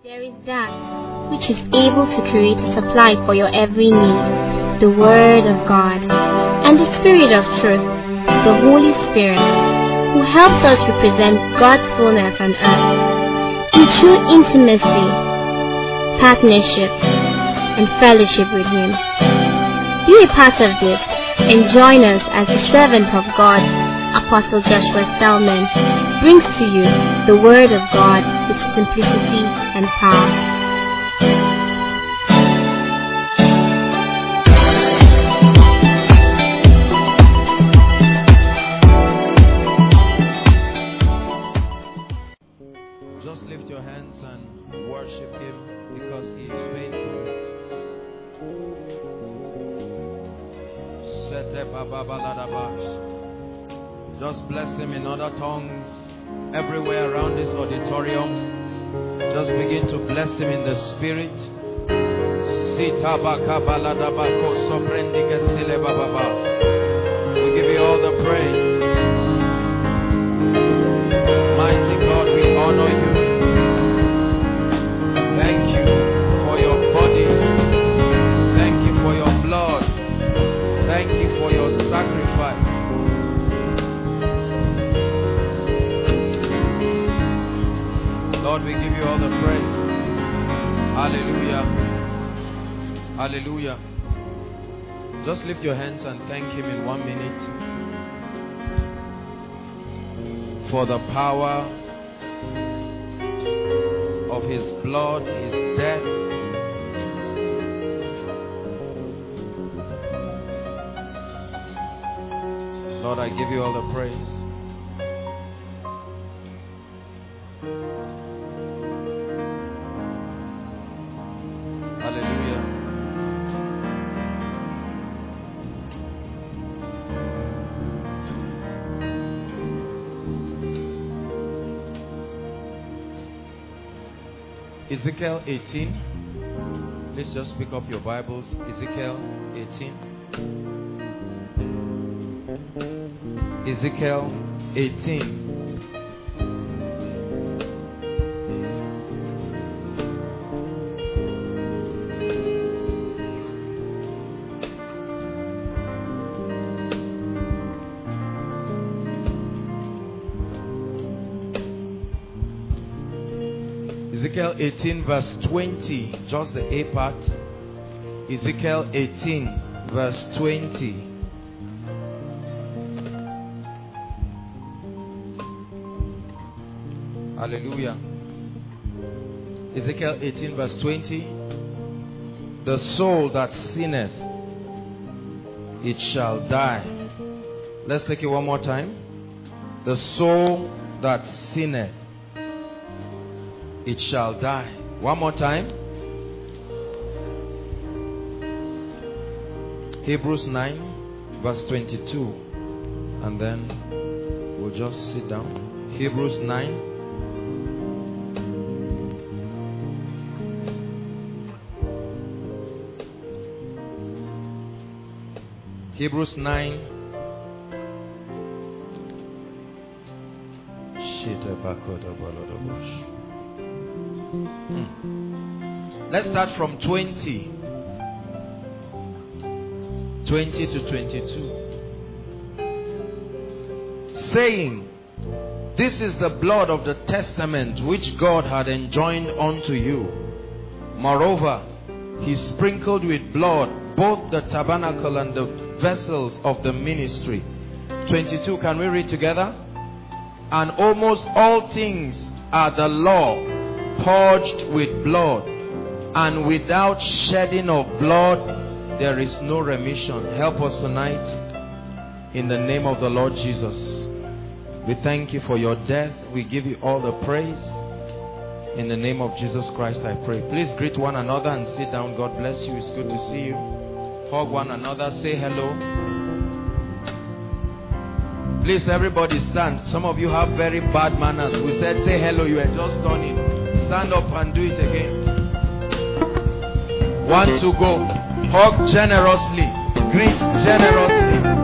There is that which is able to create a supply for your every need, the Word of God, and the Spirit of truth, the Holy Spirit, who helps us represent God's fullness on earth in true intimacy, partnership, and fellowship with Him. Be a part of this and join us as the servant of God, Apostle Joshua Selman, brings to you the Word of God with simplicity and power. Just lift your hands and worship Him because He is faithful. Just bless Him in other tongues everywhere around this auditorium. Just begin to bless Him in the Spirit. We give you all the praise. Mighty God, we honor you. Thank you for your body. Thank you for your blood. Thank you for your sacrifice. Lord, we give you all the praise. Hallelujah. Hallelujah. Just lift your hands and thank Him in 1 minute for the power of His blood, His death. Lord, I give you all the praise. Hallelujah. Ezekiel 18. Let's just pick up your Bibles. Ezekiel 18. Ezekiel 18. Ezekiel 18 verse 20, just the A part. Ezekiel 18 verse 20. Hallelujah. Ezekiel 18 verse 20. The soul that sinneth, it shall die. Let's take it one more time. The soul that sinneth, it shall die. One more time. Hebrews 9 verse 22. And then we'll just sit down. Hebrews 9. Hebrews 9. Let's start from 20 to 22. Saying, this is the blood of the testament which God had enjoined unto you. Moreover, He sprinkled with blood both the tabernacle and the vessels of the ministry. 22, can we read together? And almost all things are the law, purged with blood, and without shedding of blood there is no remission. Help us tonight in the name of the Lord Jesus. We thank you for your death. We give you all the praise. In the name of Jesus Christ I pray. Please greet one another and sit down. God bless you. It's good to see you. Hug one another. Say hello. Please everybody stand. Some of you have very bad manners. We said say hello. You were just turning. Stand up and do it again. 1 to go. Hug generously. Greet generously.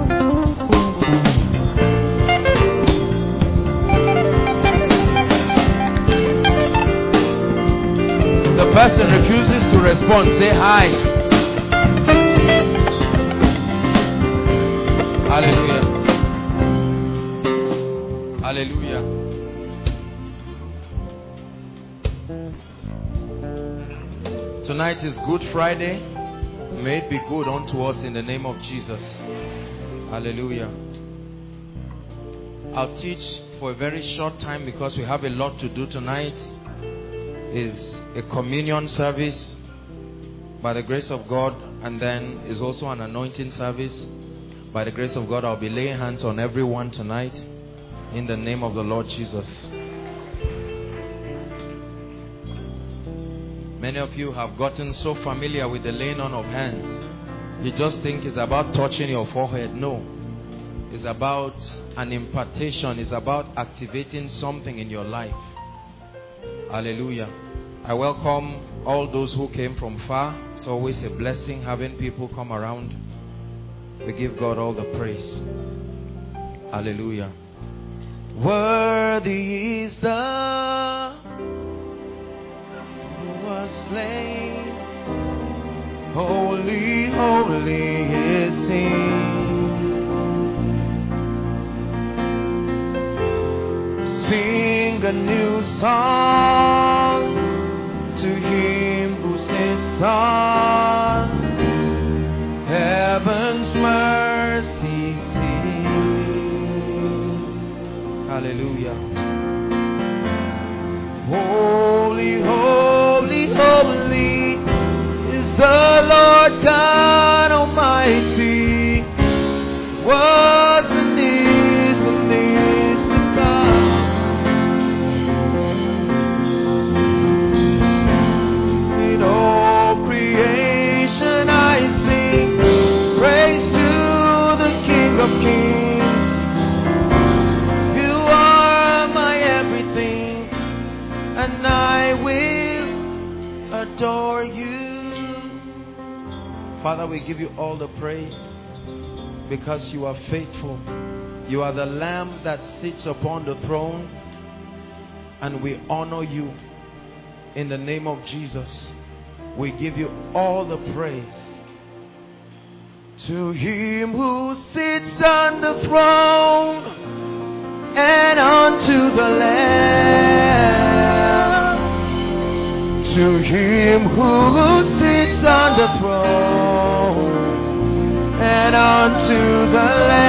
person refuses to respond, say hi. Hallelujah. Hallelujah. Tonight is Good Friday. May it be good unto us in the name of Jesus. Hallelujah. I'll teach for a very short time because we have a lot to do tonight. Is a communion service by the grace of God, and then is also an anointing service. By the grace of God, I'll be laying hands on everyone tonight in the name of the Lord Jesus. Many of you have gotten so familiar with the laying on of hands. You just think it's about touching your forehead. No. It's about an impartation. It's about activating something in your life. Hallelujah. I welcome all those who came from far. It's always a blessing having people come around. We give God all the praise. Hallelujah. Worthy is the who was slain. Holy, holy is He. Sing a new song to Him who sits on heaven's mercy seat. Hallelujah. Holy, holy, holy is the Lord God Almighty. Was and is to come. In all creation I sing praise to the King of Kings. You are my everything, and I will adore you. Father, we give you all the praise because you are faithful. You are the Lamb that sits upon the throne, and we honor you in the name of Jesus. We give you all the praise. To Him who sits on the throne and unto the Lamb. To Him who sits on the throne and unto the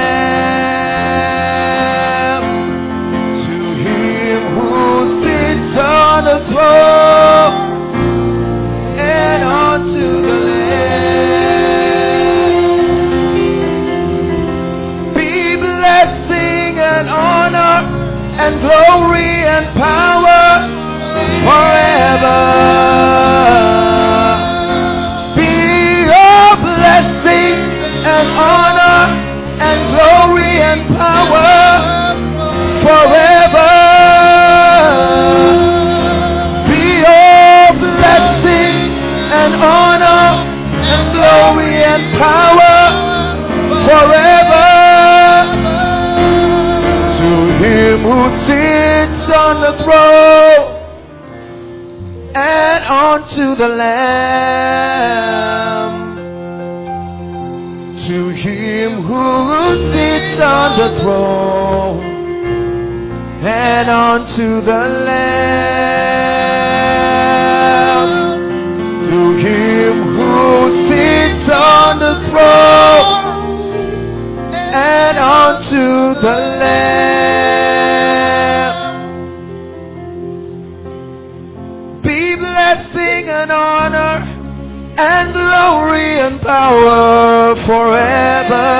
Lamb. To Him who sits on the throne and unto the Lamb be blessing and honor and glory and power forever. Be your blessing and honor and glory and power forever. Be your blessing and honor and glory and power forever. To Him who sits on the throne and unto the Lamb. To Him who sits on the throne and unto the Lamb. To Him who sits on the throne and unto the Lamb be blessing and honor and glory and power forever.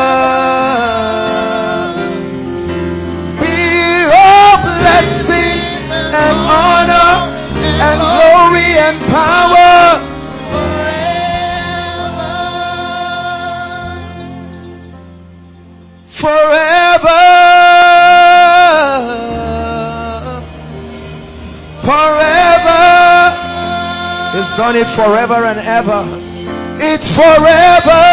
Be all blessing and honor and glory and power forever. Forever. He's done it forever and ever. It's forever.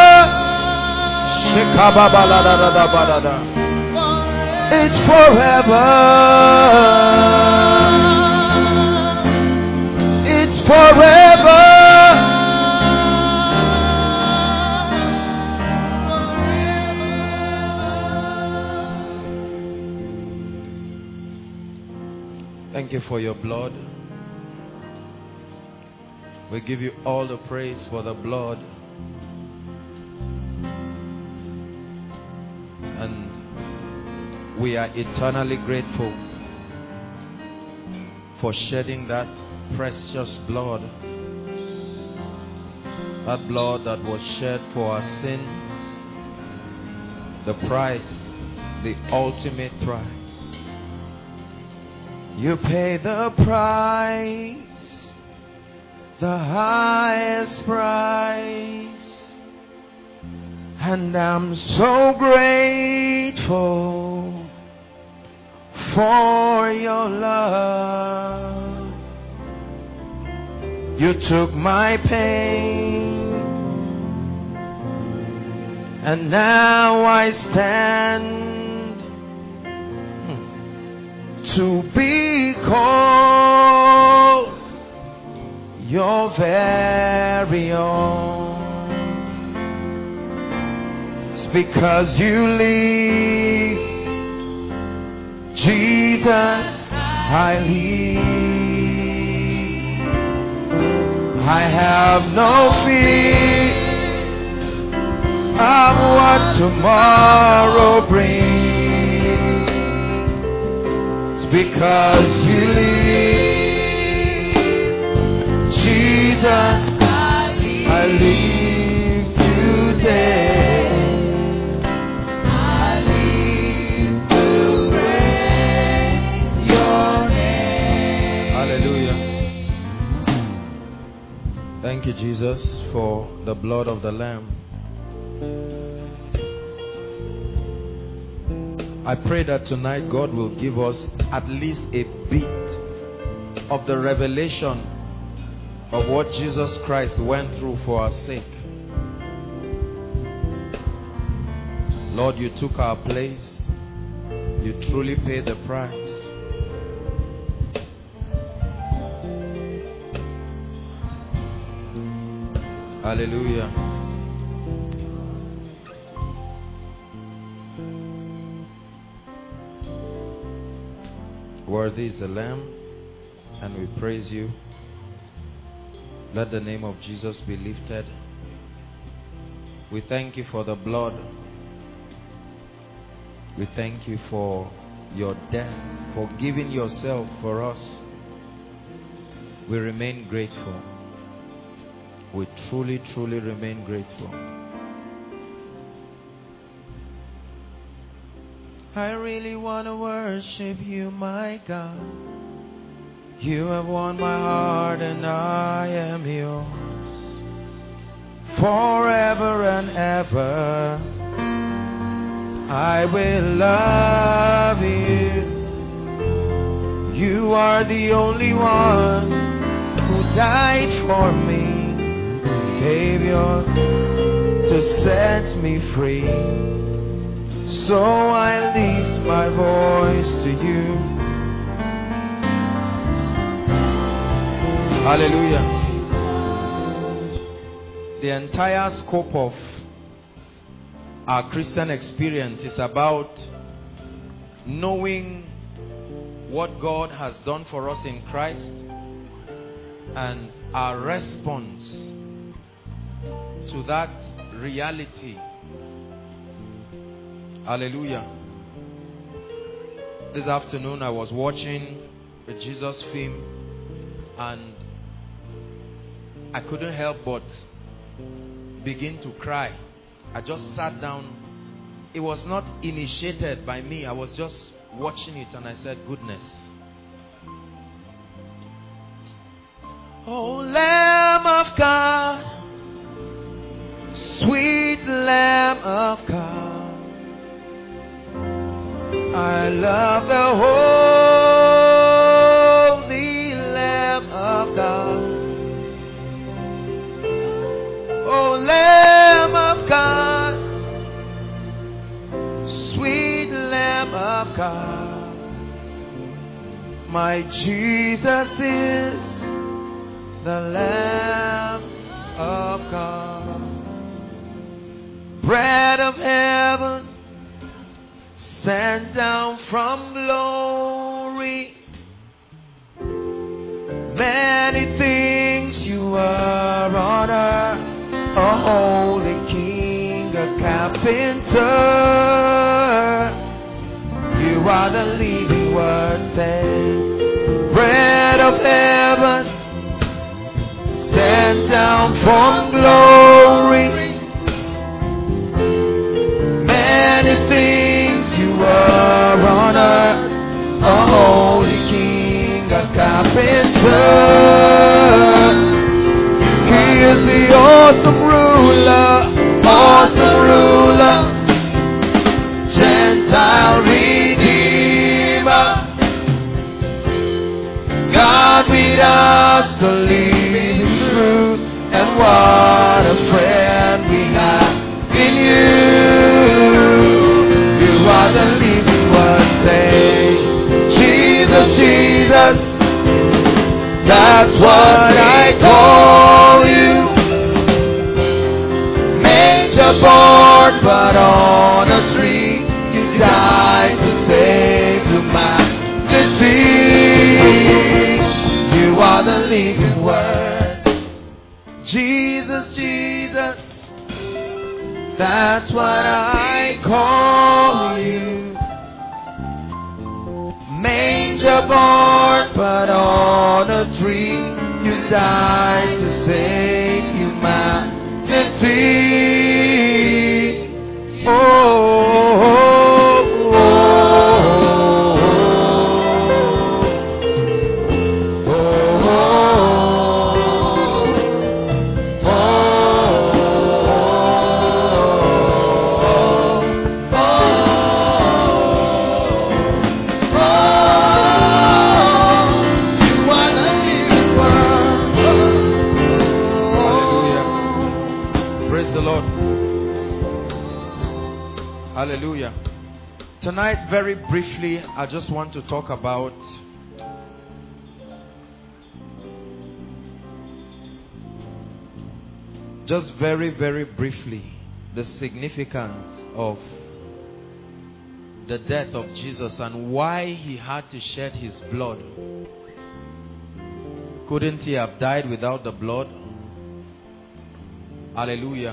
It's forever. It's forever. Thank you for your blood. We give you all the praise for the blood. And we are eternally grateful for shedding that precious blood. That blood that was shed for our sins. The price, the ultimate price. You pay the price, the highest price, and I'm so grateful for your love. You took my pain, and now I stand to be called your very own. It's because you live, Jesus, I live. I have no fear of what tomorrow brings. Because you live, Jesus, I live today. I live to praise your name. Hallelujah. Thank you, Jesus, for the blood of the Lamb. I pray that tonight God will give us at least a bit of the revelation of what Jesus Christ went through for our sake. Lord, you took our place. You truly paid the price. Hallelujah. Worthy is the Lamb, and we praise you. Let the name of Jesus be lifted. We thank you for the blood. We thank you for your death, for giving yourself for us. We remain grateful. We truly, truly remain grateful. I really want to worship you, my God. You have won my heart and I am yours. Forever and ever, I will love you. You are the only one who died for me, gave your to set me free. So I lift my voice to you. Hallelujah. The entire scope of our Christian experience is about knowing what God has done for us in Christ and our response to that reality. Hallelujah. This afternoon I was watching a Jesus film and I couldn't help but begin to cry. I just sat down. It was not initiated by me. I was just watching it and I said, goodness. Oh, Lamb of God, sweet Lamb of God, I love the holy Lamb of God. Oh, Lamb of God, sweet Lamb of God, my Jesus is the Lamb of God. Bread of heaven, sent down from glory. Many things you are on earth, a holy king, a carpenter. You are the living word, say, bread of heaven, sent down from glory. Many things you are on earth, a holy king, a carpenter. He is the awesome ruler, Gentile Redeemer. God with us, the living truth, and what a friend we have in you. You are the living word, say, Jesus, Jesus, that's what I call you. Manger born, but on a tree you died to save humanity. You are the living word, Jesus, Jesus, that's what I call you. Manger born, but on a tree you died to save humanity. Oh, oh, oh, oh, hallelujah. Tonight, very briefly, I just want to talk about very briefly the significance of the death of Jesus and why he had to shed his blood. Couldn't he have died without the blood? Hallelujah.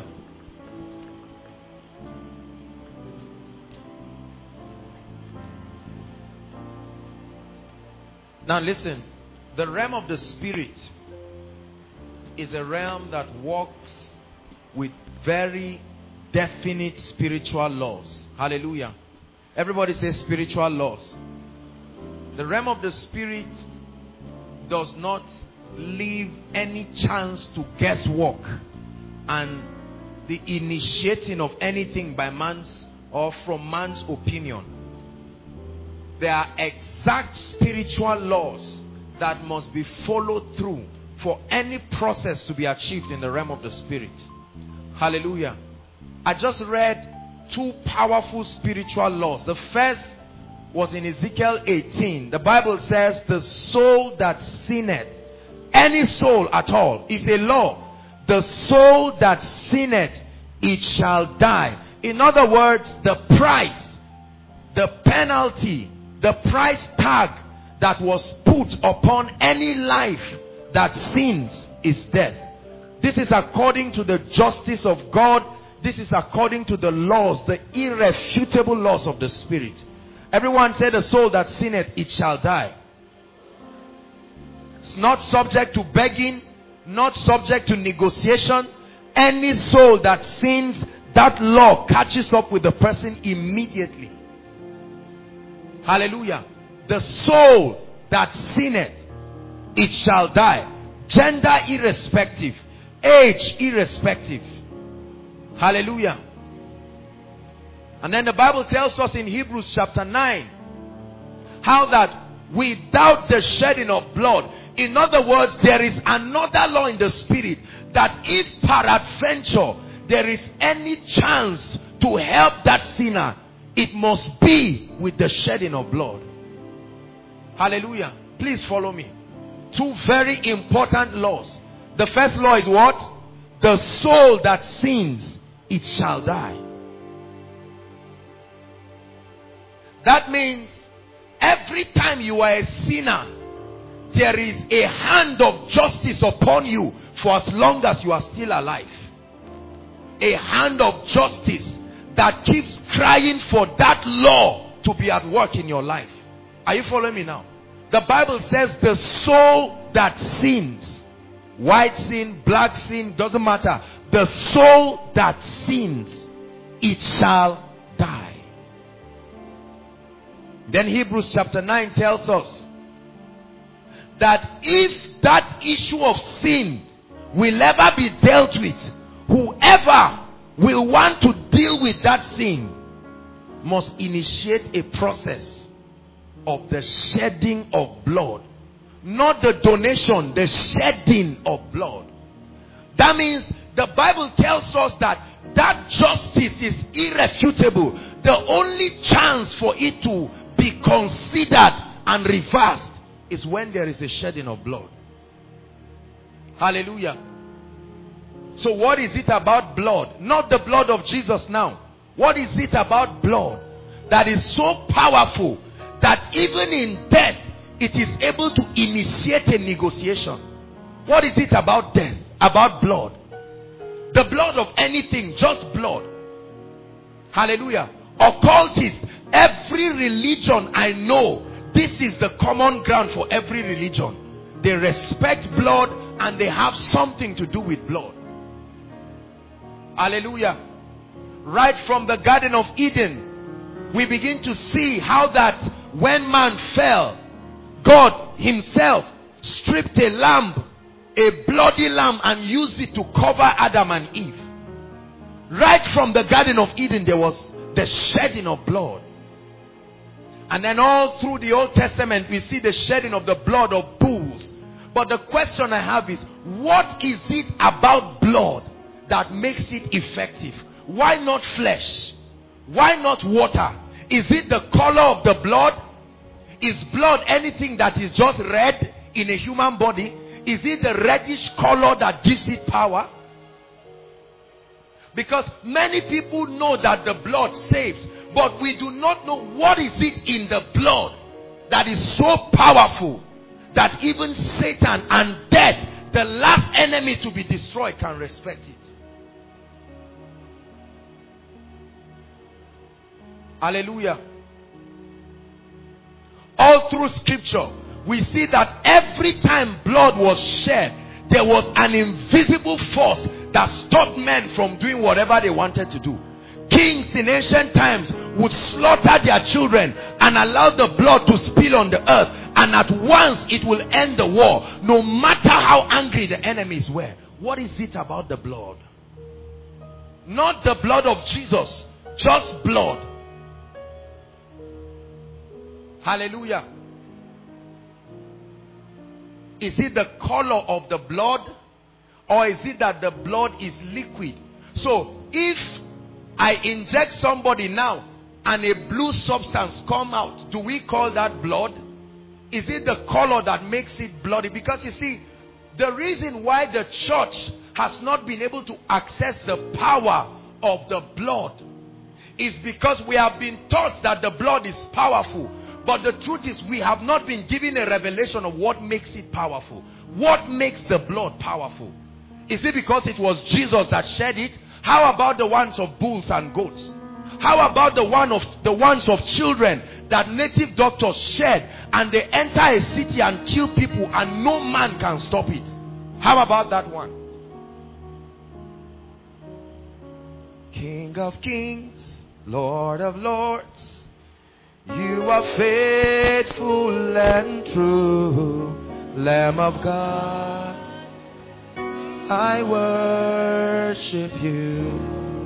Now listen, the realm of the spirit is a realm that works with very definite spiritual laws. Hallelujah. Everybody say spiritual laws. The realm of the spirit does not leave any chance to guesswork and the initiating of anything by man's or from man's opinion. There are exact spiritual laws that must be followed through for any process to be achieved in the realm of the spirit. Hallelujah. I just read two powerful spiritual laws. The first was in Ezekiel 18. The Bible says the soul that sinneth, any soul at all, is a law. The soul that sinneth, it shall die. In other words, the price, the penalty, the price tag that was put upon any life that sins is death. This is according to the justice of God. This is according to the laws, the irrefutable laws of the Spirit. Everyone said the soul that sinneth, it shall die. It's not subject to begging, not subject to negotiation. Any soul that sins, that law catches up with the person immediately. Hallelujah. The soul that sinneth, it shall die. Gender irrespective, age irrespective. Hallelujah. And then the Bible tells us in Hebrews chapter 9 how that without the shedding of blood, in other words, there is another law in the spirit that if peradventure there is any chance to help that sinner, it must be with the shedding of blood. Hallelujah. Please follow me. Two very important laws. The first law is what? The soul that sins, it shall die. That means every time you are a sinner, there is a hand of justice upon you for as long as you are still alive. A hand of justice that keeps crying for that law to be at work in your life. Are you following me now? The Bible says the soul that sins, white sin, black sin, doesn't matter. The soul that sins, it shall die. Then Hebrews chapter 9 tells us that if that issue of sin will ever be dealt with, whoever will want to deal with that sin must initiate a process of the shedding of blood. Not the donation, the shedding of blood. That means the Bible tells us that that justice is irrefutable. The only chance for it to be considered and reversed is when there is a shedding of blood. Hallelujah. So what is it about blood? Not the blood of Jesus now. What is it about blood that is so powerful that even in death it is able to initiate a negotiation? What is it about death? About blood? The blood of anything, just blood. Hallelujah. Occultists, every religion I know, this is the common ground for every religion. They respect blood and they have something to do with blood. Hallelujah. Right from the Garden of Eden, we begin to see how that when man fell, God himself stripped a lamb, a bloody lamb, and used it to cover Adam and Eve. Right from the Garden of Eden, there was the shedding of blood. And then all through the Old Testament, we see the shedding of the blood of bulls. But the question I have is, what is it about blood that makes it effective? Why not flesh? Why not water? Is it the color of the blood? Is blood anything that is just red in a human body? Is it the reddish color that gives it power? Because many people know that the blood saves, but we do not know what is it in the blood that is so powerful that even Satan and death, the last enemy to be destroyed, can respect it. Hallelujah. All through scripture, we see that every time blood was shed, there was an invisible force that stopped men from doing whatever they wanted to do. Kings in ancient times would slaughter their children and allow the blood to spill on the earth, and at once it will end the war, no matter how angry the enemies were. What is it about the blood? Not the blood of Jesus, just blood. Hallelujah. Is it the color of the blood, or is it that the blood is liquid? So if I inject somebody now and a blue substance come out, do we call that blood? Is it the color that makes it bloody? Because you see, the reason why the church has not been able to access the power of the blood is because we have been taught that the blood is powerful. But the truth is, we have not been given a revelation of what makes it powerful. What makes the blood powerful? Is it because it was Jesus that shed it? How about the ones of bulls and goats? How about the ones of children that native doctors shed, and they enter a city and kill people and no man can stop it? How about that one? King of kings, Lord of lords, you are faithful and true, Lamb of God, I worship you.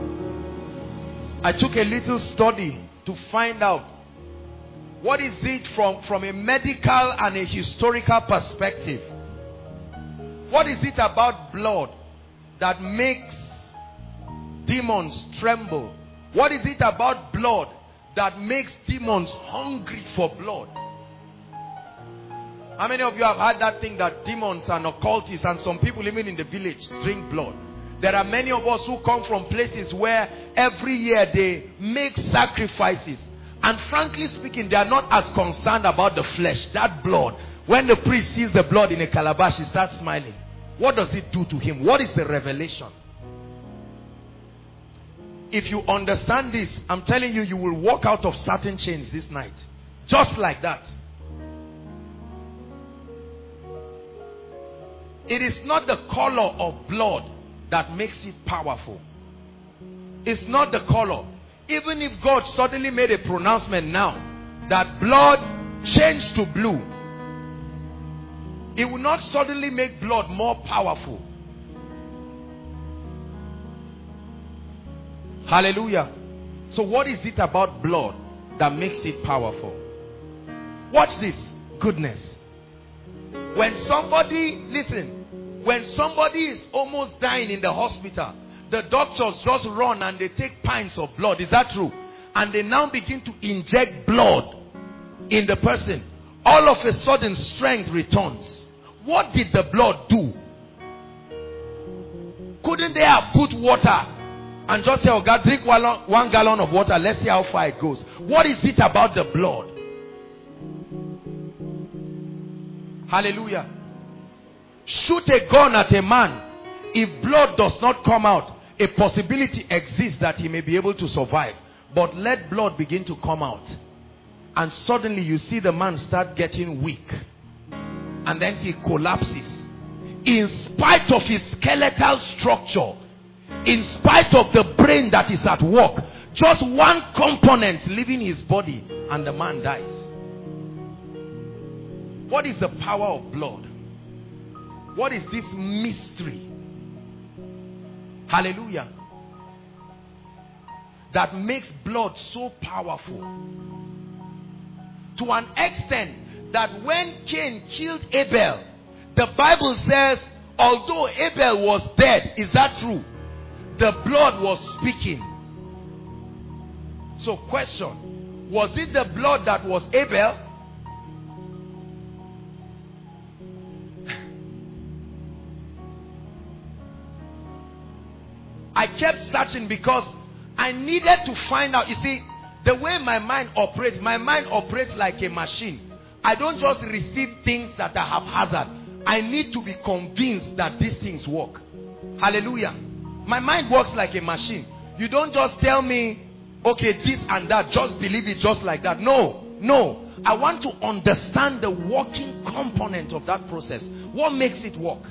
I took a little study to find out what is it from a medical and a historical perspective. What is it about blood that makes demons tremble? What is it about blood that makes demons hungry for blood? How many of you have had that thing that demons and occultists and some people even in the village drink blood? There are many of us who come from places where every year they make sacrifices. And frankly speaking, they are not as concerned about the flesh, that blood. When the priest sees the blood in a calabash, he starts smiling. What does it do to him? What is the revelation? If you understand this, I'm telling you, you will walk out of certain chains this night. Just like that. It is not the color of blood that makes it powerful. It's not the color. Even if God suddenly made a pronouncement now that blood changed to blue, it will not suddenly make blood more powerful. Hallelujah. So what is it about blood that makes it powerful? Watch this. Goodness. When somebody, listen, when somebody is almost dying in the hospital, the doctors just run and they take pints of blood. Is that true? And they now begin to inject blood in the person. All of a sudden, strength returns. What did the blood do? Couldn't they have put water and just say, oh God, drink 1 gallon of water, let's see how far it goes? What is it about the blood? Hallelujah. Shoot a gun at a man. If blood does not come out, a possibility exists that he may be able to survive. But let blood begin to come out, and suddenly you see the man start getting weak, and then he collapses. In spite of his skeletal structure, in spite of the brain that is at work, just one component leaving his body and the man dies. What is the power of blood? What is this mystery? Hallelujah. That makes blood so powerful. To an extent that when Cain killed Abel, the Bible says, although Abel was dead, is that true? The blood was speaking. So question, was it the blood that was Abel? I kept searching because I needed to find out. You see, the way my mind operates like a machine. I don't just receive things that are haphazard. I need to be convinced that these things work. Hallelujah. My mind works like a machine. You don't just tell me, okay, this and that, just believe it just like that. No. I want to understand the working component of that process. What makes it work?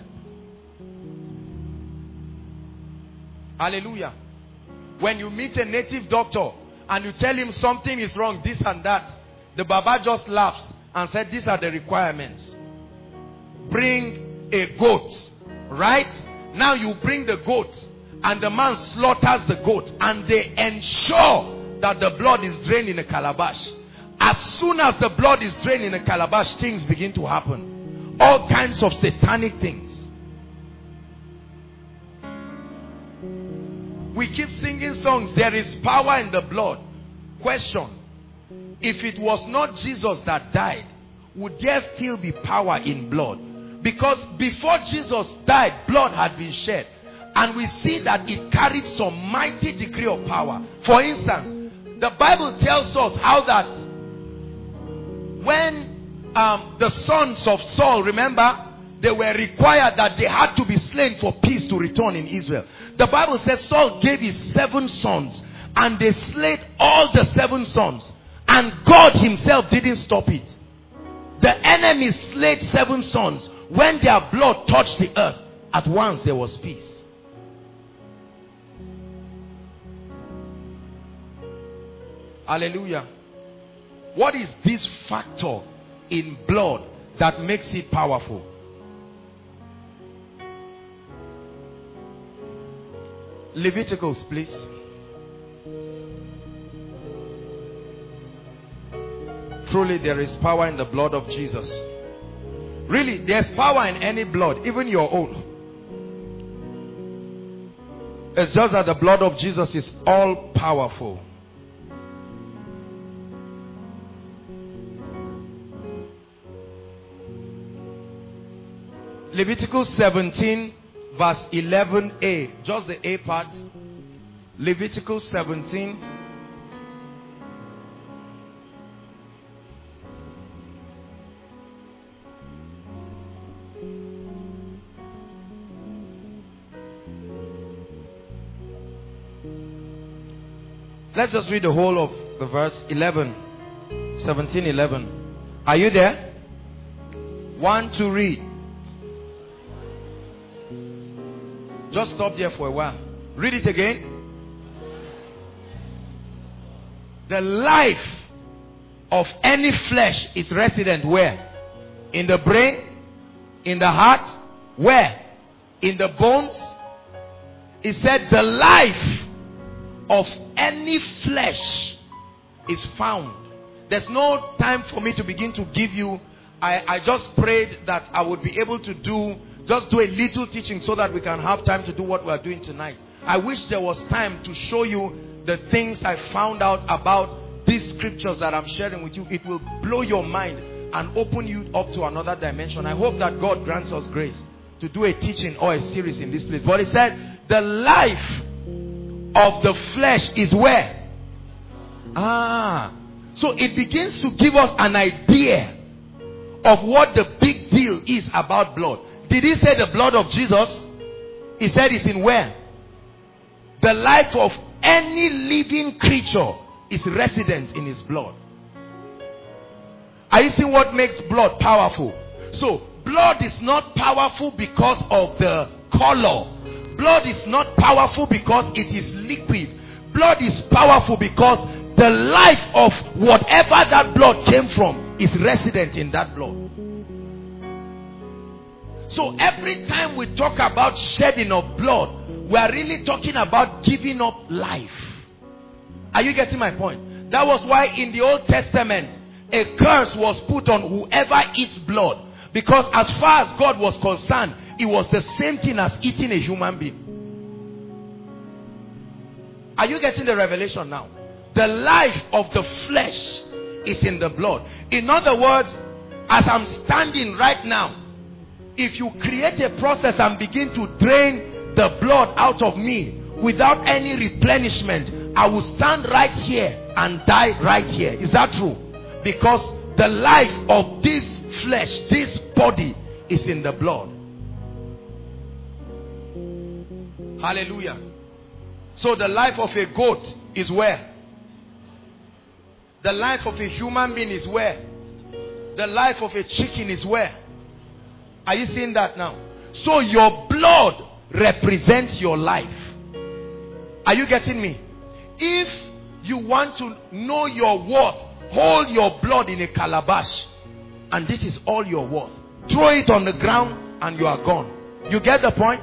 Hallelujah. When you meet a native doctor and you tell him something is wrong, this and that, the Baba just laughs and said, these are the requirements. Bring a goat, right? Now you bring the goat and the man slaughters the goat and they ensure that the blood is drained in a calabash. As soon as the blood is drained in a calabash, things begin to happen. All kinds of satanic things. We keep singing songs, there is power in the blood. Question, if it was not Jesus that died, would there still be power in blood? Because before Jesus died, blood had been shed. And we see that it carried some mighty degree of power. For instance, the Bible tells us how that when the sons of Saul, remember, they were required that they had to be slain for peace to return in Israel. The Bible says Saul gave his 7 sons and they slayed all the 7 sons. And God himself didn't stop it. The enemy slayed 7 sons. When their blood touched the earth, at once there was peace. Hallelujah. What is this factor in blood that makes it powerful? Leviticus, please. Truly there is power in the blood of Jesus. Really, there's power in any blood, even your own. It's just that the blood of Jesus is all powerful. Leviticus 17 verse 11a. Just the A part. Leviticus 17. Let's just read the whole of the verse 11. 17:11. Are you there? 1 to read. Just stop there for a while. Read it again. The life of any flesh is resident where? In the brain? In the heart? Where? In the bones? It said the life of any flesh is found. There's no time for me to begin to give you. I just prayed that I would be able to do a little teaching so that we can have time to do what we are doing tonight. I wish there was time to show you the things I found out about these scriptures that I'm sharing with you. It will blow your mind and open you up to another dimension. I hope that God grants us grace to do a teaching or a series in this place. But it said the life of the flesh is where? So it begins to give us an idea of what the big deal is about blood. Did he say the blood of Jesus? He said it's in where? The life of any living creature is resident in his blood. Are you seeing what makes blood powerful? So blood is not powerful because of the color. Blood is not powerful because it is liquid. Blood is powerful because the life of whatever that blood came from is resident in that blood. So every time we talk about shedding of blood, we are really talking about giving up life. Are you getting my point? That was why in the Old Testament a curse was put on whoever eats blood, because as far as God was concerned, it was the same thing as eating a human being. Are you getting the revelation now? The life of the flesh is in the blood. In other words, as I'm standing right now, if you create a process and begin to drain the blood out of me without any replenishment, I will stand right here and die right here. Is that true? Because the life of this flesh, this body, is in the blood. Hallelujah. So the life of a goat is where? The life of a human being is where? The life of a chicken is where? Are you seeing that now? So your blood represents your life. Are you getting me? If you want to know your worth, hold your blood in a calabash, and this is all your worth. Throw it on the ground and you are gone. You get the point?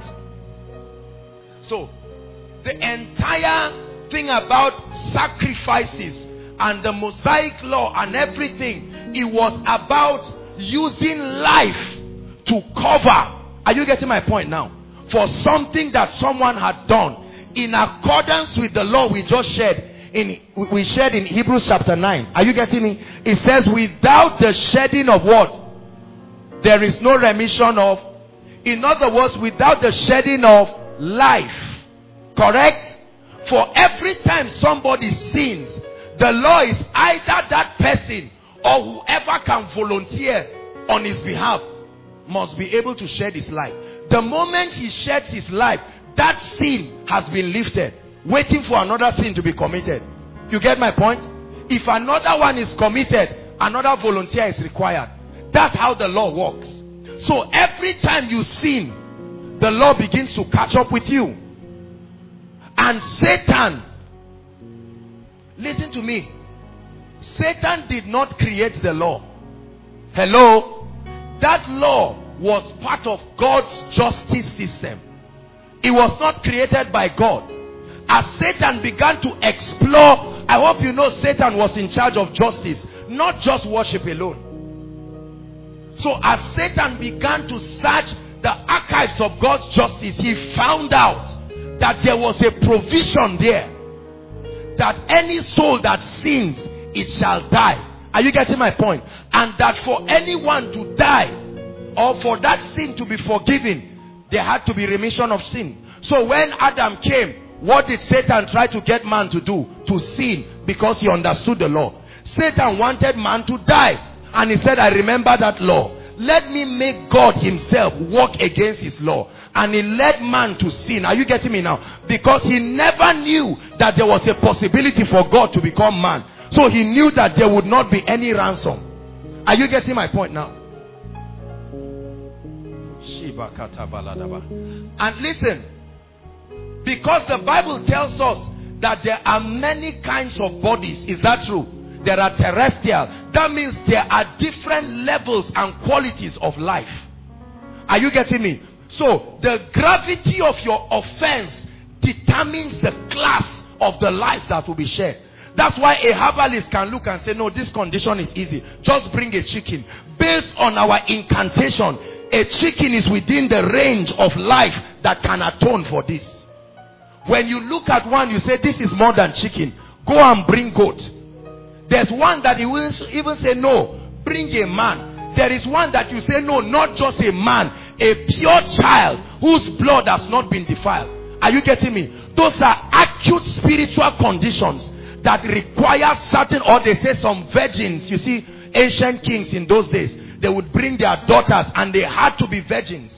So the entire thing about sacrifices and the Mosaic law and everything, it was about using life to cover. Are you getting my point now? For something that someone had done in accordance with the law we just shared in Hebrews chapter 9. Are you getting me? It says without the shedding of what? There is no remission of. In other words, without the shedding of life. Correct? For every time somebody sins, the law is either that person or whoever can volunteer on his behalf must be able to shed his life. The moment he sheds his life, that sin has been lifted, waiting for another sin to be committed. You get my point? If another one is committed, another volunteer is required. That's how the law works. So every time you sin, the law begins to catch up with you. And Satan, listen to me, Satan did not create the law. Hello? That law was part of God's justice system. It was not created by God. As Satan began to explore, I hope you know Satan was in charge of justice, not just worship alone. So as Satan began to search the archives of God's justice, he found out that there was a provision there, that any soul that sins, it shall die. Are you getting my point? And that for anyone to die or for that sin to be forgiven, there had to be remission of sin. So when Adam came, what did Satan try to get man to do? To sin, because he understood the law. Satan wanted man to die, and he said, I remember that law. Let me make God himself walk against his law. And he led man to sin. Are you getting me now? Because he never knew that there was a possibility for God to become man. So he knew that there would not be any ransom. Are you getting my point now? And listen, because the Bible tells us that there are many kinds of bodies. Is that true? There are terrestrial. That means there are different levels and qualities of life. Are you getting me? So the gravity of your offense determines the class of the life that will be shared. That's why a herbalist can look and say, no, this condition is easy. Just bring a chicken. Based on our incantation, a chicken is within the range of life that can atone for this. When you look at one, you say, this is more than chicken. Go and bring goat. There's one that he will even say, no, bring a man. There is one that you say, no, not just a man, a pure child whose blood has not been defiled. Are you getting me? Those are acute spiritual conditions that require certain, or they say some virgins. You see, ancient kings in those days, they would bring their daughters and they had to be virgins.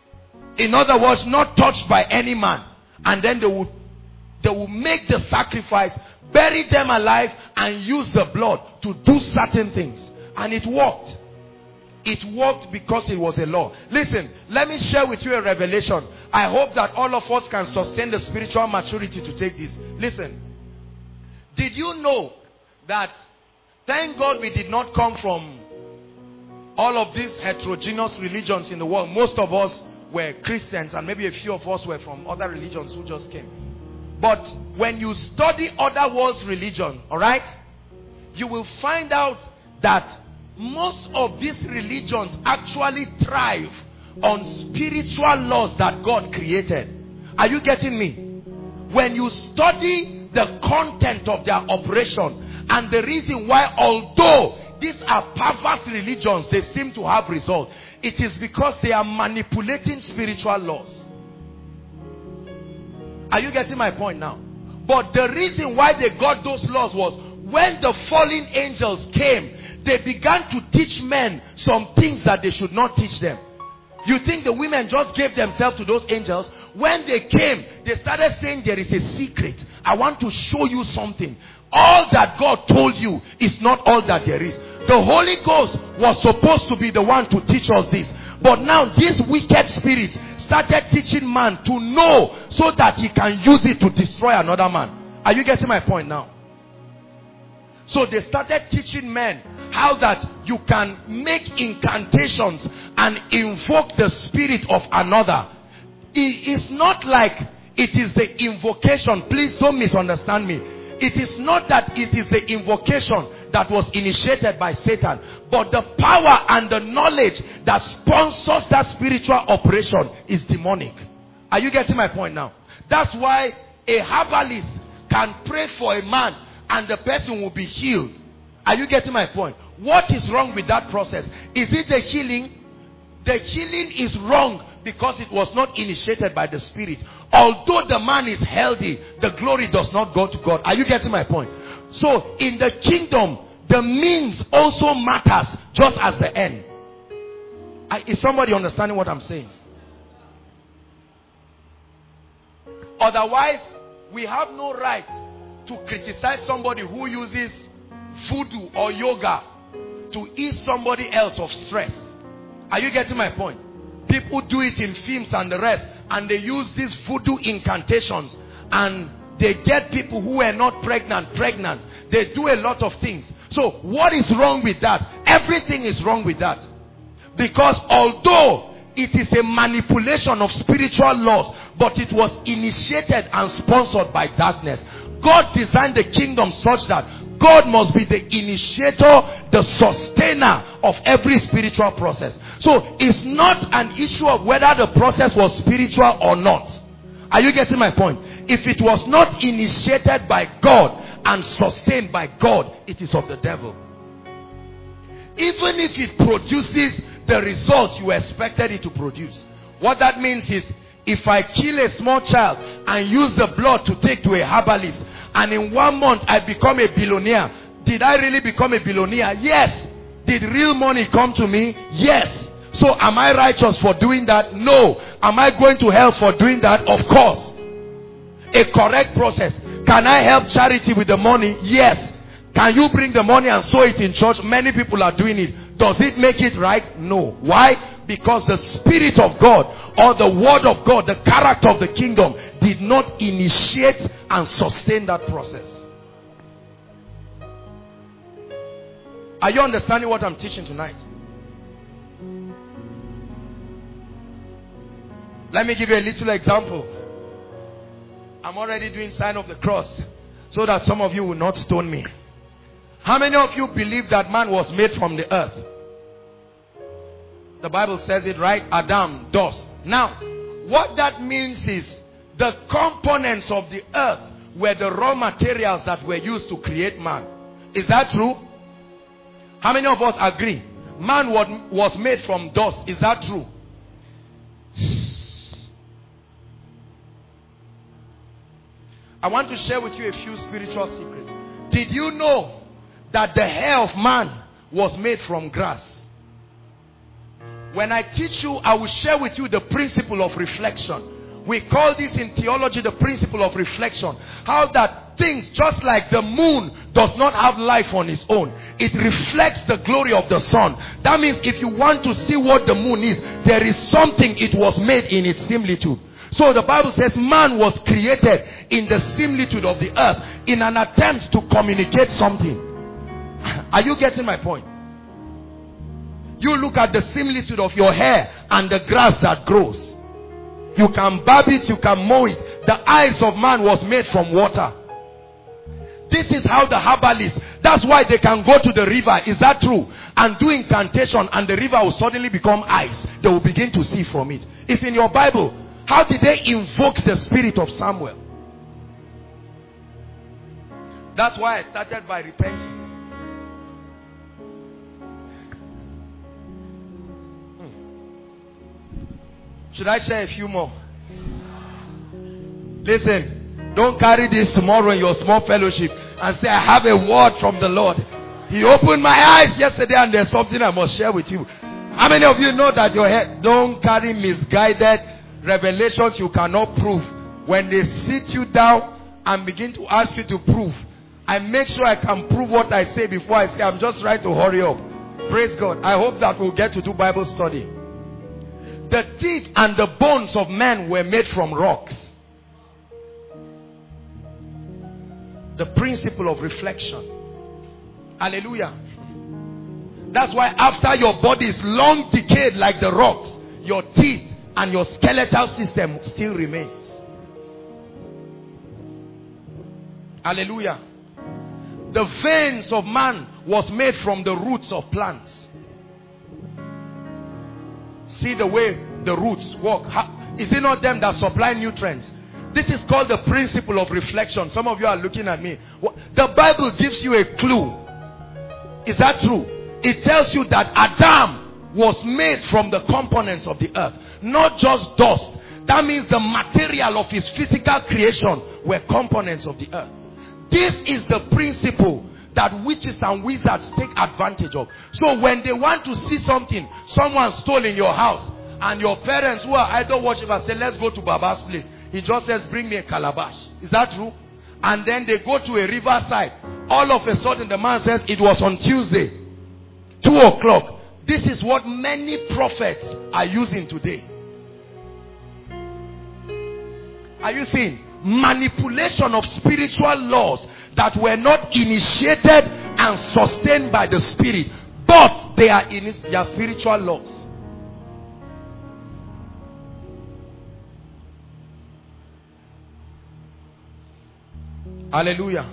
In other words, not touched by any man. And then they would make the sacrifice, bury them alive, and use the blood to do certain things. And it worked. It worked because it was a law. Listen, let me share with you a revelation. I hope that all of us can sustain the spiritual maturity to take this. Listen. Did you know that, thank God we did not come from all of these heterogeneous religions in the world. Most of us were Christians, and maybe a few of us were from other religions who just came. But when you study other world's religion, alright, you will find out that most of these religions actually thrive on spiritual laws that God created. Are you getting me? When you study the content of their operation and the reason why, although these are perverse religions, they seem to have results, it is because they are manipulating spiritual laws. Are you getting my point now? But the reason why they got those laws was when the fallen angels came, they began to teach men some things that they should not teach them. You think the women just gave themselves to those angels? When they came, they started saying there is a secret. I want to show you something. All that God told you is not all that there is. The Holy Ghost was supposed to be the one to teach us this. But now these wicked spirits started teaching man to know so that he can use it to destroy another man. Are you getting my point now? So they started teaching men how that you can make incantations and invoke the spirit of another. It is not like it is the invocation. Please don't misunderstand me. It is not that it is the invocation that was initiated by Satan, but the power and the knowledge that sponsors that spiritual operation is demonic. Are you getting my point now? That's why a herbalist can pray for a man and the person will be healed. Are you getting my point? What is wrong with that process? Is it the healing? The healing is wrong because it was not initiated by the Spirit. Although the man is healthy, the glory does not go to God. Are you getting my point? So in the kingdom, the means also matters just as the end. Is somebody understanding what I'm saying? Otherwise, we have no right to criticize somebody who uses voodoo or yoga to ease somebody else of stress. Are you getting my point? People do it in films and the rest, and they use these voodoo incantations and they get people who are not pregnant. They do a lot of things. So what is wrong with that? Everything is wrong with that. Because although it is a manipulation of spiritual laws, but it was initiated and sponsored by darkness. God designed the kingdom such that God must be the initiator, the sustainer of every spiritual process. So it's not an issue of whether the process was spiritual or not. Are you getting my point? If it was not initiated by God and sustained by God, it is of the devil. Even if it produces the results you expected it to produce. What that means is, if I kill a small child and use the blood to take to a herbalist, and in 1 month I become a billionaire, did I really become a billionaire? Yes. Did real money come to me? Yes. So am I righteous for doing that? No. Am I going to hell for doing that? Of course. A correct process. Can I help charity with the money? Yes. Can you bring the money and sow it in church? Many people are doing it. Does it make it right? No. Why? Because the Spirit of God, or the Word of God, the character of the kingdom, did not initiate and sustain that process. Are you understanding what I'm teaching tonight? Let me give you a little example. I'm already doing sign of the cross so that some of you will not stone me. How many of you believe that man was made from the earth? The Bible says it, right? Adam, dust. Now, what that means is the components of the earth were the raw materials that were used to create man. Is that true? How many of us agree? Man was made from dust. Is that true? I want to share with you a few spiritual secrets. Did you know that the hair of man was made from grass? When I teach you, I will share with you the principle of reflection. We call this in theology the principle of reflection. How that things, just like the moon does not have life on its own, it reflects the glory of the sun. That means if you want to see what the moon is, there is something it was made in its similitude. So the Bible says man was created in the similitude of the earth in an attempt to communicate something. Are you getting my point? You look at the similitude of your hair and the grass that grows. You can barb it, you can mow it. The eyes of man was made from water. This is how the herbalists, that's why they can go to the river, is that true? And do incantation and the river will suddenly become ice. They will begin to see from it. It's in your Bible. How did they invoke the spirit of Samuel? That's why I started by repenting. Should I share a few more? Listen, don't carry this tomorrow in your small fellowship and say, I have a word from the Lord. He opened my eyes yesterday and there's something I must share with you. How many of you know that your head, don't carry misguided revelations you cannot prove? When they sit you down and begin to ask you to prove, I make sure I can prove what I say before I say. I'm just trying to hurry up. Praise God. I hope that we'll get to do Bible study. The teeth and the bones of man were made from rocks. The principle of reflection. Hallelujah. That's why after your body is long decayed like the rocks, your teeth and your skeletal system still remains. Hallelujah. The veins of man was made from the roots of plants. See the way the roots work. Is it not them that supply nutrients? This is called the principle of reflection. Some of you are looking at me. The Bible gives you a clue. Is that true? It tells you that Adam was made from the components of the earth, not just dust. That means the material of his physical creation were components of the earth. This is the principle that witches and wizards take advantage of. So when they want to see something, someone stole in your house, and your parents who are idol worshippers say, let's go to Baba's place. He just says, bring me a calabash. Is that true? And then they go to a riverside. All of a sudden the man says, it was on Tuesday, 2 o'clock. This is what many prophets are using today. Are you seeing? Manipulation of spiritual laws that were not initiated and sustained by the Spirit, but they are spiritual laws. Hallelujah.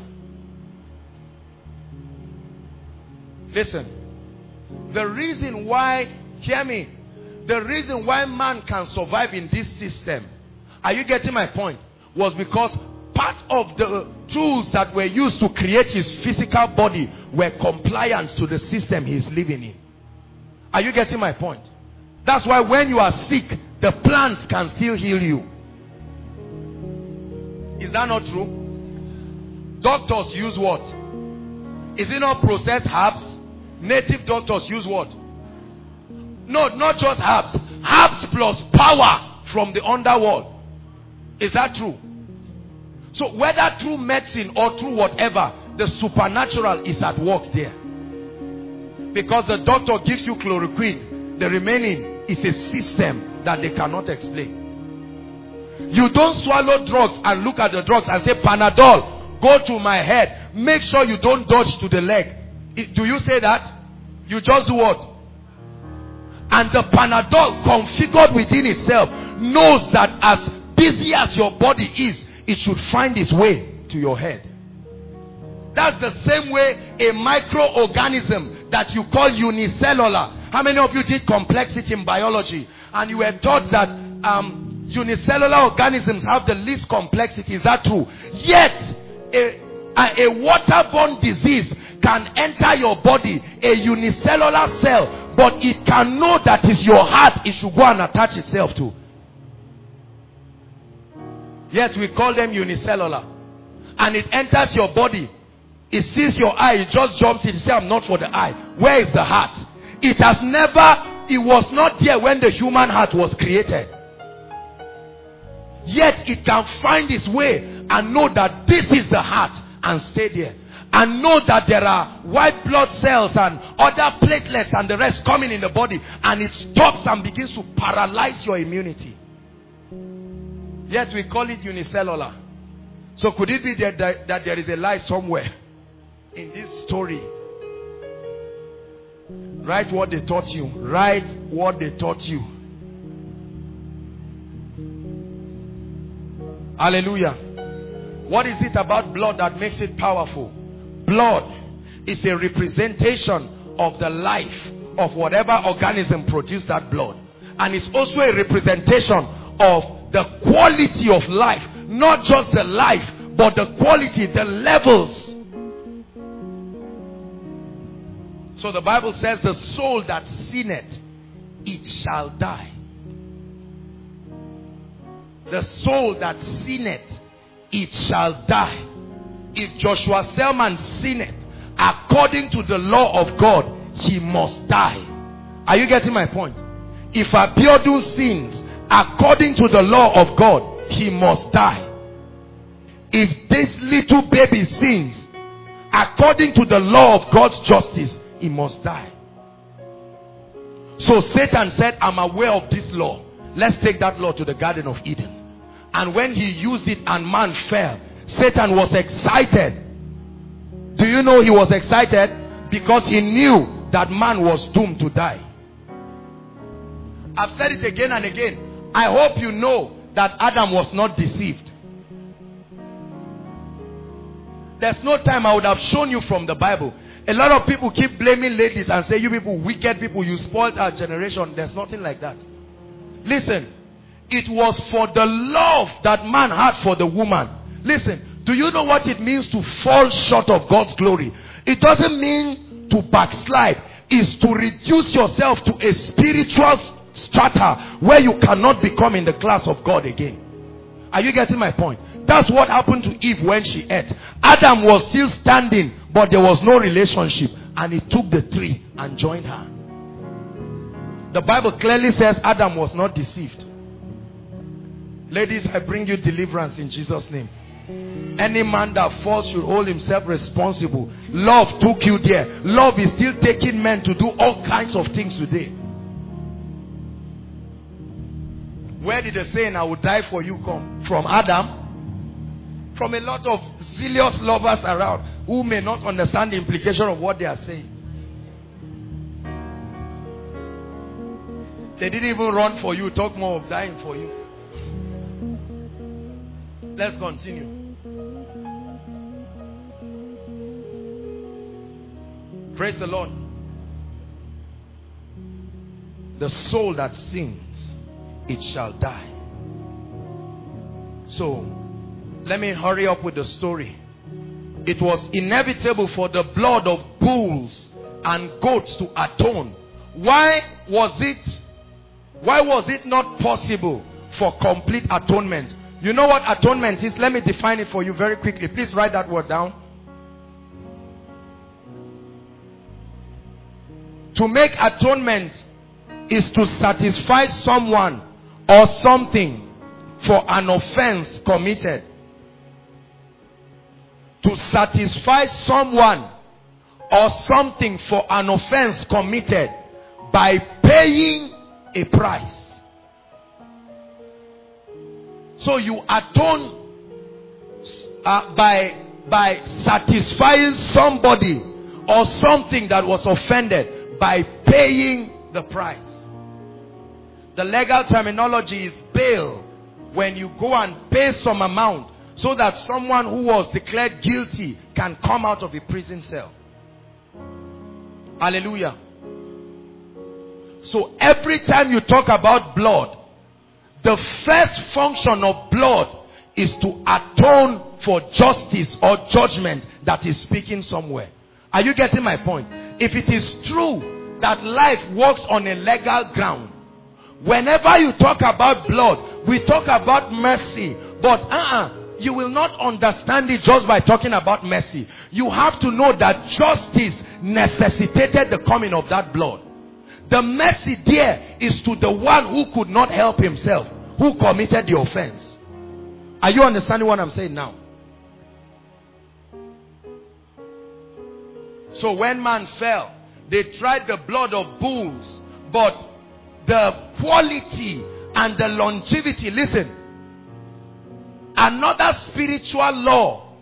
Listen, the reason why, hear me, the reason why man can survive in this system, are you getting my point? Was because part of the tools that were used to create his physical body were compliant to the system he's living in. Are you getting my point? That's why when you are sick, the plants can still heal you. Is that not true? Doctors use what? Is it not processed herbs? Native doctors use what? No, not just herbs. Herbs plus power from the underworld. Is that true? So whether through medicine or through whatever, the supernatural is at work there. Because the doctor gives you chloroquine, the remaining is a system that they cannot explain. You don't swallow drugs and look at the drugs and say, Panadol, go to my head. Make sure you don't dodge to the leg. Do you say that? You just do what? And the Panadol, configured within itself, knows that as busy as your body is, it should find its way to your head. That's the same way a microorganism that you call unicellular. How many of you did complexity in biology? And you were taught that unicellular organisms have the least complexity. Is that true? Yet, a waterborne disease can enter your body, a unicellular cell, but it can know that is your heart it should go and attach itself to. Yet we call them unicellular. And it enters your body. It sees your eye, it just jumps in. It says, I'm not for the eye. Where is the heart? It has never, it was not there when the human heart was created. Yet it can find its way and know that this is the heart and stay there. And know that there are white blood cells and other platelets and the rest coming in the body. And it stops and begins to paralyze your immunity. Yet we call it unicellular. So could it be that there is a lie somewhere in this story? Write what they taught you. Write what they taught you. Hallelujah. What is it about blood that makes it powerful? Blood is a representation of the life of whatever organism produced that blood. And it's also a representation of the quality of life. Not just the life, but the quality, the levels. So the Bible says, the soul that sinneth, it shall die. The soul that sinneth, it shall die. If Joshua Selman sinneth, according to the law of God, he must die. Are you getting my point? If Abiodun sins, according to the law of God, he must die. If this little baby sins, according to the law of God's justice, he must die. So Satan said, I'm aware of this law. Let's take that law to the Garden of Eden. And when he used it and man fell, Satan was excited. Do you know he was excited? Because he knew that man was doomed to die. I've said it again and again. I hope you know that Adam was not deceived. There's no time I would have shown you from the Bible. A lot of people keep blaming ladies and say, you people, wicked people, you spoiled our generation. There's nothing like that. Listen, it was for the love that man had for the woman. Listen, do you know what it means to fall short of God's glory? It doesn't mean to backslide. It's to reduce yourself to a spiritual strata where you cannot become in the class of God again. Are you getting my point? That's what happened to Eve when she ate. Adam was still standing, but there was no relationship. And he took the tree and joined her. The Bible clearly says Adam was not deceived. Ladies, I bring you deliverance in Jesus' name. Any man that falls should hold himself responsible. Love took you there. Love is still taking men to do all kinds of things today. Where did the saying, I will die for you, come? From Adam? From a lot of zealous lovers around who may not understand the implication of what they are saying. They didn't even run for you, talk more of dying for you. Let's continue. Praise the Lord. The soul that sins, it shall die. So, let me hurry up with the story. It was inevitable for the blood of bulls and goats to atone why was it not possible for complete atonement? You know what atonement is? Let me define it for you very quickly. Please write that word down. To make atonement is to satisfy someone or something for an offense committed. To satisfy someone or something for an offense committed by paying a price. So you atone by satisfying somebody or something that was offended by paying the price. The legal terminology is bail, when you go and pay some amount so that someone who was declared guilty can come out of a prison cell. Hallelujah. So every time you talk about blood, the first function of blood is to atone for justice or judgment that is speaking somewhere. Are you getting my point? If it is true that life works on a legal ground, whenever you talk about blood, we talk about mercy. But you will not understand it just by talking about mercy. You have to know that justice necessitated the coming of that blood. The mercy there is to the one who could not help himself, who committed the offense. Are you understanding what I'm saying now? So when man fell, they tried the blood of bulls, but the quality and the longevity, listen, another spiritual law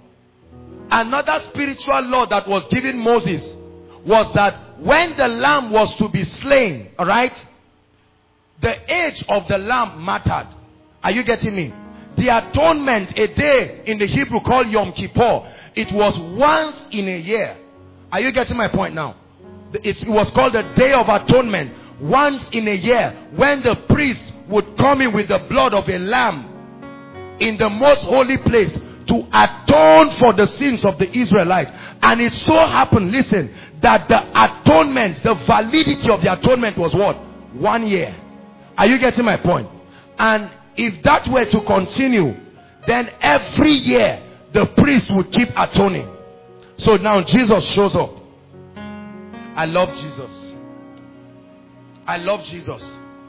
that was given Moses was that when the lamb was to be slain, all right, the age of the lamb mattered. Are you getting me? The atonement, a day in the Hebrew called Yom Kippur, it was once in a year. Are you getting my point now? It was called the Day of Atonement. Once in a year, when the priest would come in with the blood of a lamb in the most holy place to atone for the sins of the Israelites. And it so happened, listen, that the atonement, the validity of the atonement was what? 1 year. Are you getting my point? And if that were to continue, then every year the priest would keep atoning. So now Jesus shows up. I love Jesus. I love Jesus.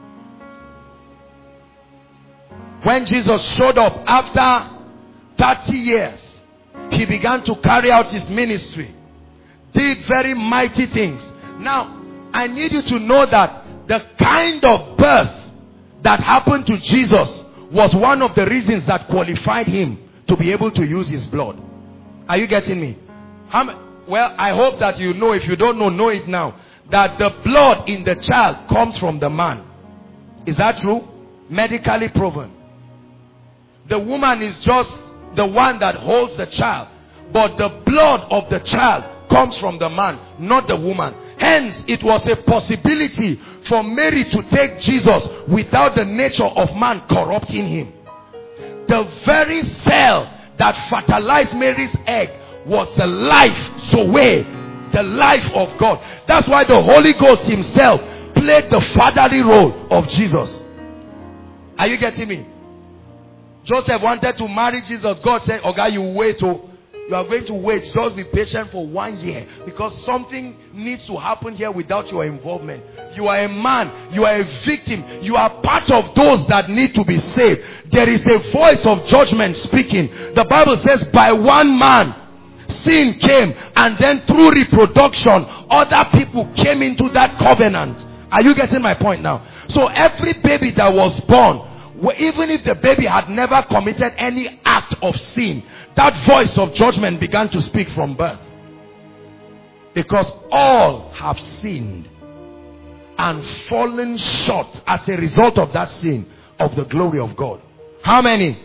When Jesus showed up after 30 years, he began to carry out his ministry, did very mighty things. Now, I need you to know that the kind of birth that happened to Jesus was one of the reasons that qualified him to be able to use his blood. Are you getting me? Well, I hope that you know. If you don't know it now. That the blood in the child comes from the man. Is that true? Medically proven. The woman is just the one that holds the child. But the blood of the child comes from the man, not the woman. Hence, it was a possibility for Mary to take Jesus without the nature of man corrupting him. The very cell that fertilized Mary's egg was the life, Zoe, the life of God. That's why the Holy Ghost himself played the fatherly role of Jesus. Are you getting me? Joseph wanted to marry Jesus. God said, okay, you wait. You are going to wait. Just be patient for 1 year, because something needs to happen here without your involvement. You are a man. You are a victim. You are part of those that need to be saved. There is a voice of judgment speaking. The Bible says, by one man sin came, and then through reproduction other people came into that covenant. Are you getting my point now? So every baby that was born, even if the baby had never committed any act of sin, that voice of judgment began to speak from birth. Because all have sinned and fallen short as a result of that sin of the glory of God. How many?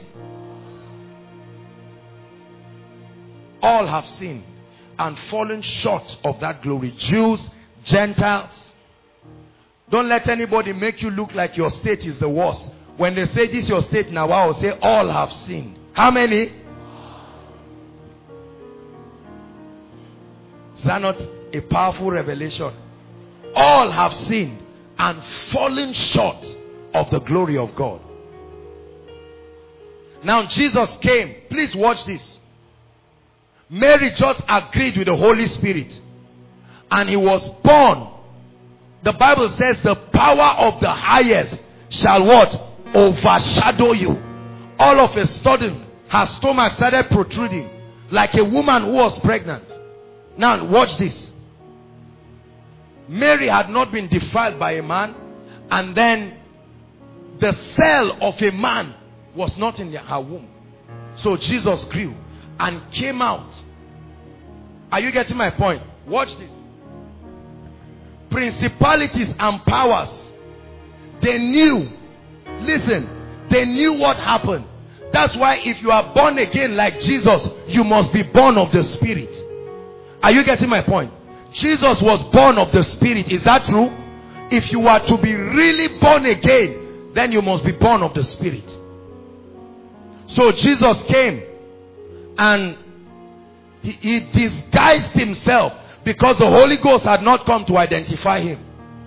All have sinned and fallen short of that glory. Jews, Gentiles. Don't let anybody make you look like your state is the worst. When they say this is your state now, I will say all have sinned. How many? Is that not a powerful revelation? all have sinned and fallen short of the glory of God. Now Jesus came. Please watch this. Mary just agreed with the Holy Spirit, and he was born. The Bible says the power of the highest shall what? Overshadow you. All of a sudden her stomach started protruding like a woman who was pregnant. Now watch this. Mary had not been defiled by a man, and then the cell of a man was not in her womb. So Jesus grew and came out. Are you getting my point? Watch this. Principalities and powers, they knew. Listen, they knew what happened. That's why if you are born again like Jesus, you must be born of the Spirit. Are you getting my point? Jesus was born of the Spirit. Is that true? If you are to be really born again, then you must be born of the Spirit. So Jesus came and he disguised himself because the Holy Ghost had not come to identify him.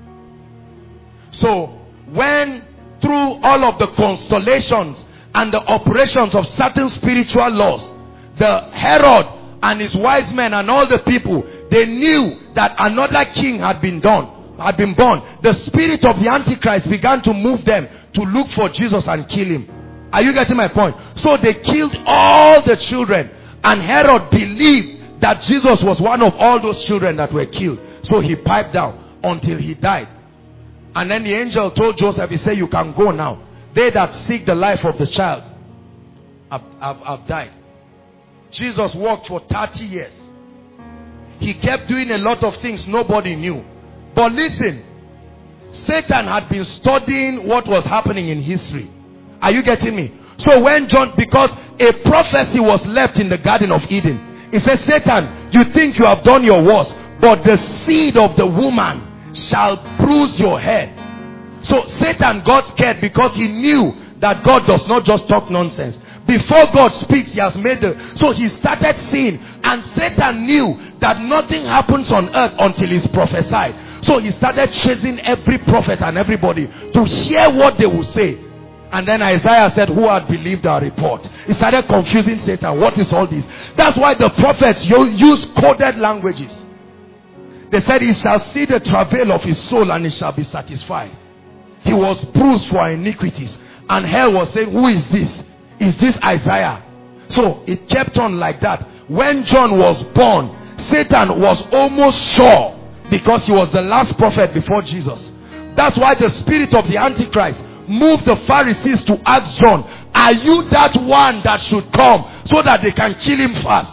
So when through all of the constellations and the operations of certain spiritual laws, the Herod and his wise men and all the people, they knew that another king had been born. The spirit of the Antichrist began to move them to look for Jesus and kill him. Are you getting my point? So they killed all the children, and Herod believed that Jesus was one of all those children that were killed. So he piped down until he died. And then the angel told Joseph, he said, you can go now. They that seek the life of the child have died. Jesus walked for 30 years. He kept doing a lot of things nobody knew. But listen, Satan had been studying what was happening in history. Are you getting me? So when John, because a prophecy was left in the Garden of Eden, he said, Satan, you think you have done your worst, but the seed of the woman shall bruise your head. So Satan got scared because he knew that God does not just talk nonsense. Before God speaks, he has made so he started seeing, and Satan knew that nothing happens on earth until it's prophesied. So he started chasing every prophet and everybody to hear what they will say. And then Isaiah said, who had believed our report? He started confusing Satan. What is all this? That's why the prophets use coded languages. They said, he shall see the travail of his soul and he shall be satisfied. He was bruised for our iniquities. And hell was saying, who is this? Is this Isaiah? So it kept on like that. When John was born, Satan was almost sure, because he was the last prophet before Jesus. That's why the spirit of the Antichrist moved the Pharisees to ask John, are you that one that should come, so that they can kill him fast?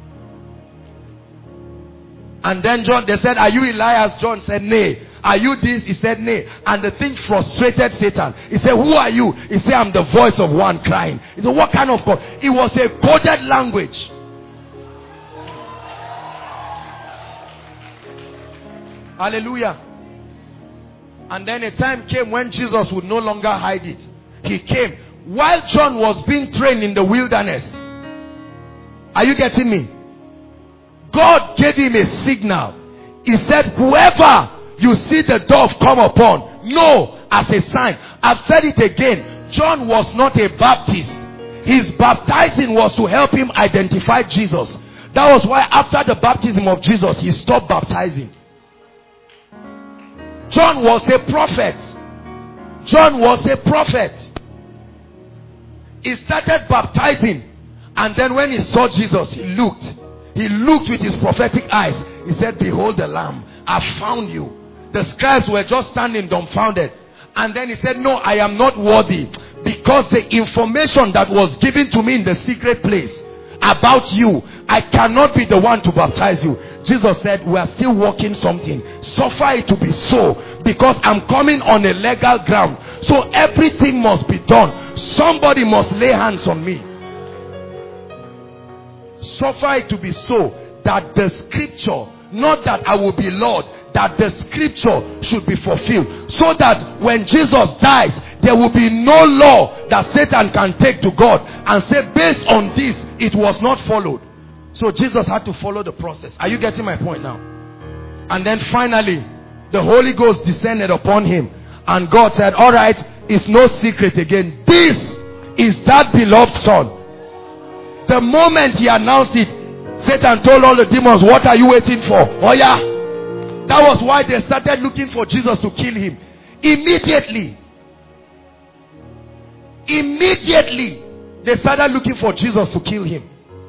And then John, they said, are you Elias? John said, nay. Are you this? He said, nay. And the thing frustrated Satan. He said, who are you? He said, I'm the voice of one crying. He said, what kind of code? It was a coded language. Hallelujah. And then a time came when Jesus would no longer hide it. He came while John was being trained in the wilderness. Are you getting me? God gave him a signal. He said, whoever you see the dove come upon, know as a sign. I've said it again. John was not a Baptist. His baptizing was to help him identify Jesus. That was why after the baptism of Jesus, he stopped baptizing. John was a prophet. John was a prophet. He started baptizing, and then when he saw Jesus, he looked with his prophetic eyes. He said, behold the Lamb, I found you. The scribes were just standing dumbfounded. And then he said, no, I am not worthy, because the information that was given to me in the secret place about you, I cannot be the one to baptize you. Jesus said, we are still working something. Suffer it to be so, because I'm coming on a legal ground. So everything must be done. Somebody must lay hands on me. Suffer it to be so, that the scripture, not that I will be Lord, that the scripture should be fulfilled, so that when Jesus dies, there will be no law that Satan can take to God and say, based on this, it was not followed. So Jesus had to follow the process. Are you getting my point now? And then finally, the Holy Ghost descended upon him. And God said, all right, it's no secret again. This is that beloved son. The moment he announced it, Satan told all the demons, what are you waiting for? Oh yeah. That was why they started looking for Jesus to kill him. Immediately, they started looking for Jesus to kill him.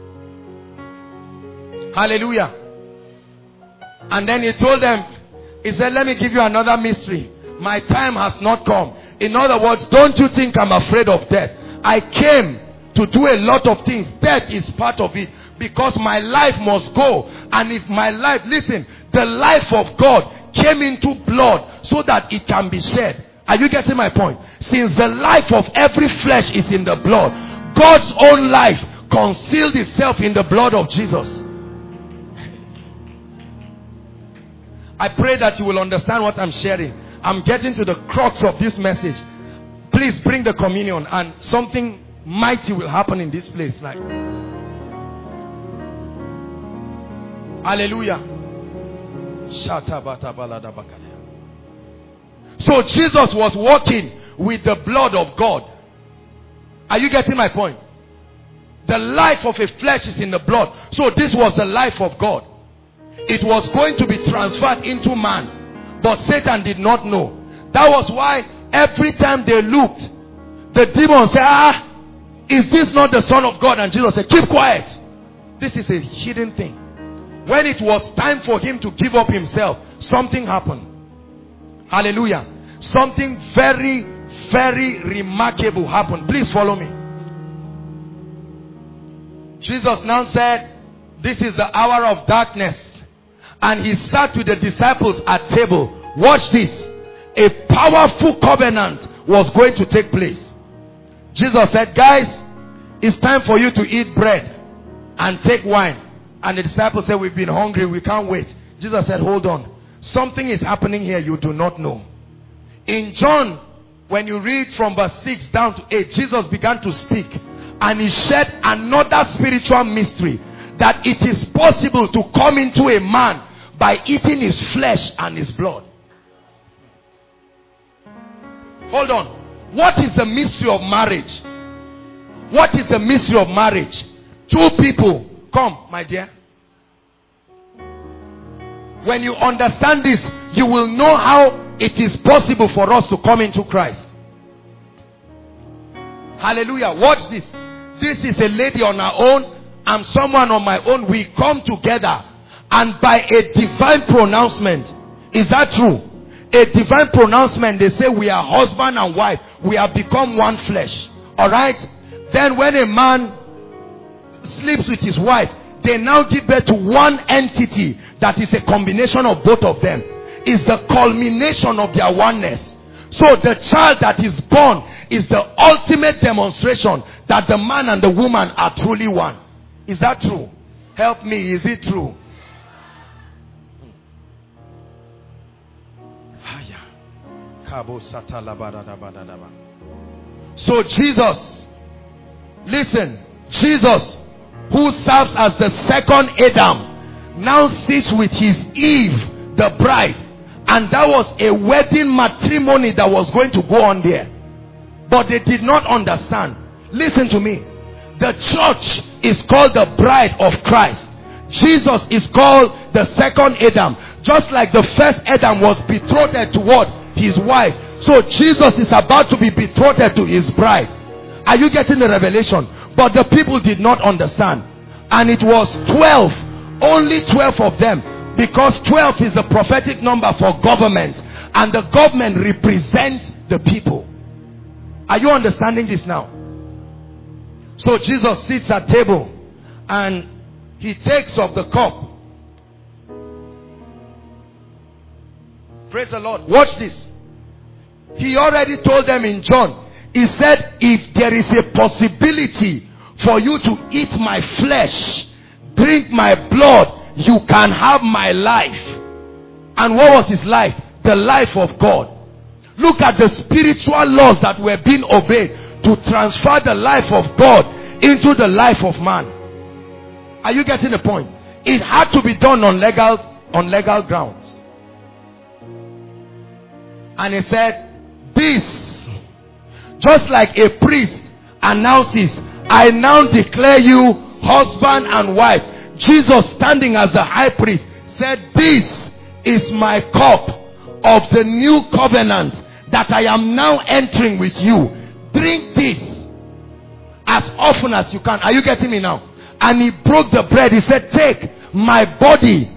Hallelujah. And then he told them, he said, let me give you another mystery. My time has not come. In other words, don't you think I'm afraid of death? I came to do a lot of things. Death is part of it, because my life must go. And if my life, listen, the life of God came into blood so that it can be shed. Are you getting my point? Since the life of every flesh is in the blood, God's own life concealed itself in the blood of Jesus. I pray that you will understand what I'm sharing. I'm getting to the crux of this message. Please bring the communion, and something mighty will happen in this place. Like, hallelujah. So Jesus was walking with the blood of God. Are you getting my point? The life of a flesh is in the blood. So this was the life of God. It was going to be transferred into man, but Satan did not know. That was why every time they looked, the demons said, is this not the Son of God? And Jesus said, keep quiet. This is a hidden thing. When it was time for him to give up himself, something happened. Hallelujah. Something very, very remarkable happened. Please follow me. Jesus now said, this is the hour of darkness. And he sat with the disciples at table. Watch this. A powerful covenant was going to take place. Jesus said, guys, it's time for you to eat bread and take wine. And the disciples said, we've been hungry, we can't wait. Jesus said, hold on. Something is happening here you do not know. In John, when you read from verse 6 down to 8, Jesus began to speak. And he shared another spiritual mystery. That it is possible to come into a man by eating his flesh and his blood. Hold on. What is the mystery of marriage? What is the mystery of marriage? Two people. Come, my dear. When you understand this, you will know how it is possible for us to come into Christ. Hallelujah. Watch this. This is a lady on her own. I'm someone on my own. We come together, and by a divine pronouncement. Is that true? A divine pronouncement. They say we are husband and wife. We have become one flesh. Alright. Then when a man sleeps with his wife, they now give birth to one entity that is a combination of both of them. Is the culmination of their oneness. So the child that is born is the ultimate demonstration that the man and the woman are truly one. Is that true? Help me. Is it true? So Jesus, listen, Jesus, who serves as the second Adam, now sits with his Eve, the bride. And that was a wedding matrimony that was going to go on there. But they did not understand. Listen to me. The church is called the bride of Christ. Jesus is called the second Adam. Just like the first Adam was betrothed to what? His wife. So Jesus is about to be betrothed to his bride. Are you getting the revelation? But the people did not understand. And it was 12. Only 12 of them. Because 12 is the prophetic number for government. And the government represents the people. Are you understanding this now? So Jesus sits at table and he takes of the cup. Praise the Lord. Watch this. He already told them in John. He said, if there is a possibility for you to eat my flesh, drink my blood, you can have my life. And what was his life? The life of God. Look at the spiritual laws that were being obeyed to transfer the life of God into the life of man. Are you getting the point? It had to be done on legal grounds. And he said, this, just like a priest announces, I now declare you husband and wife. Jesus, standing as the high priest, said, this is my cup of the new covenant that I am now entering with you. Drink this as often as you can. Are you getting me now? And he broke the bread. He said, take my body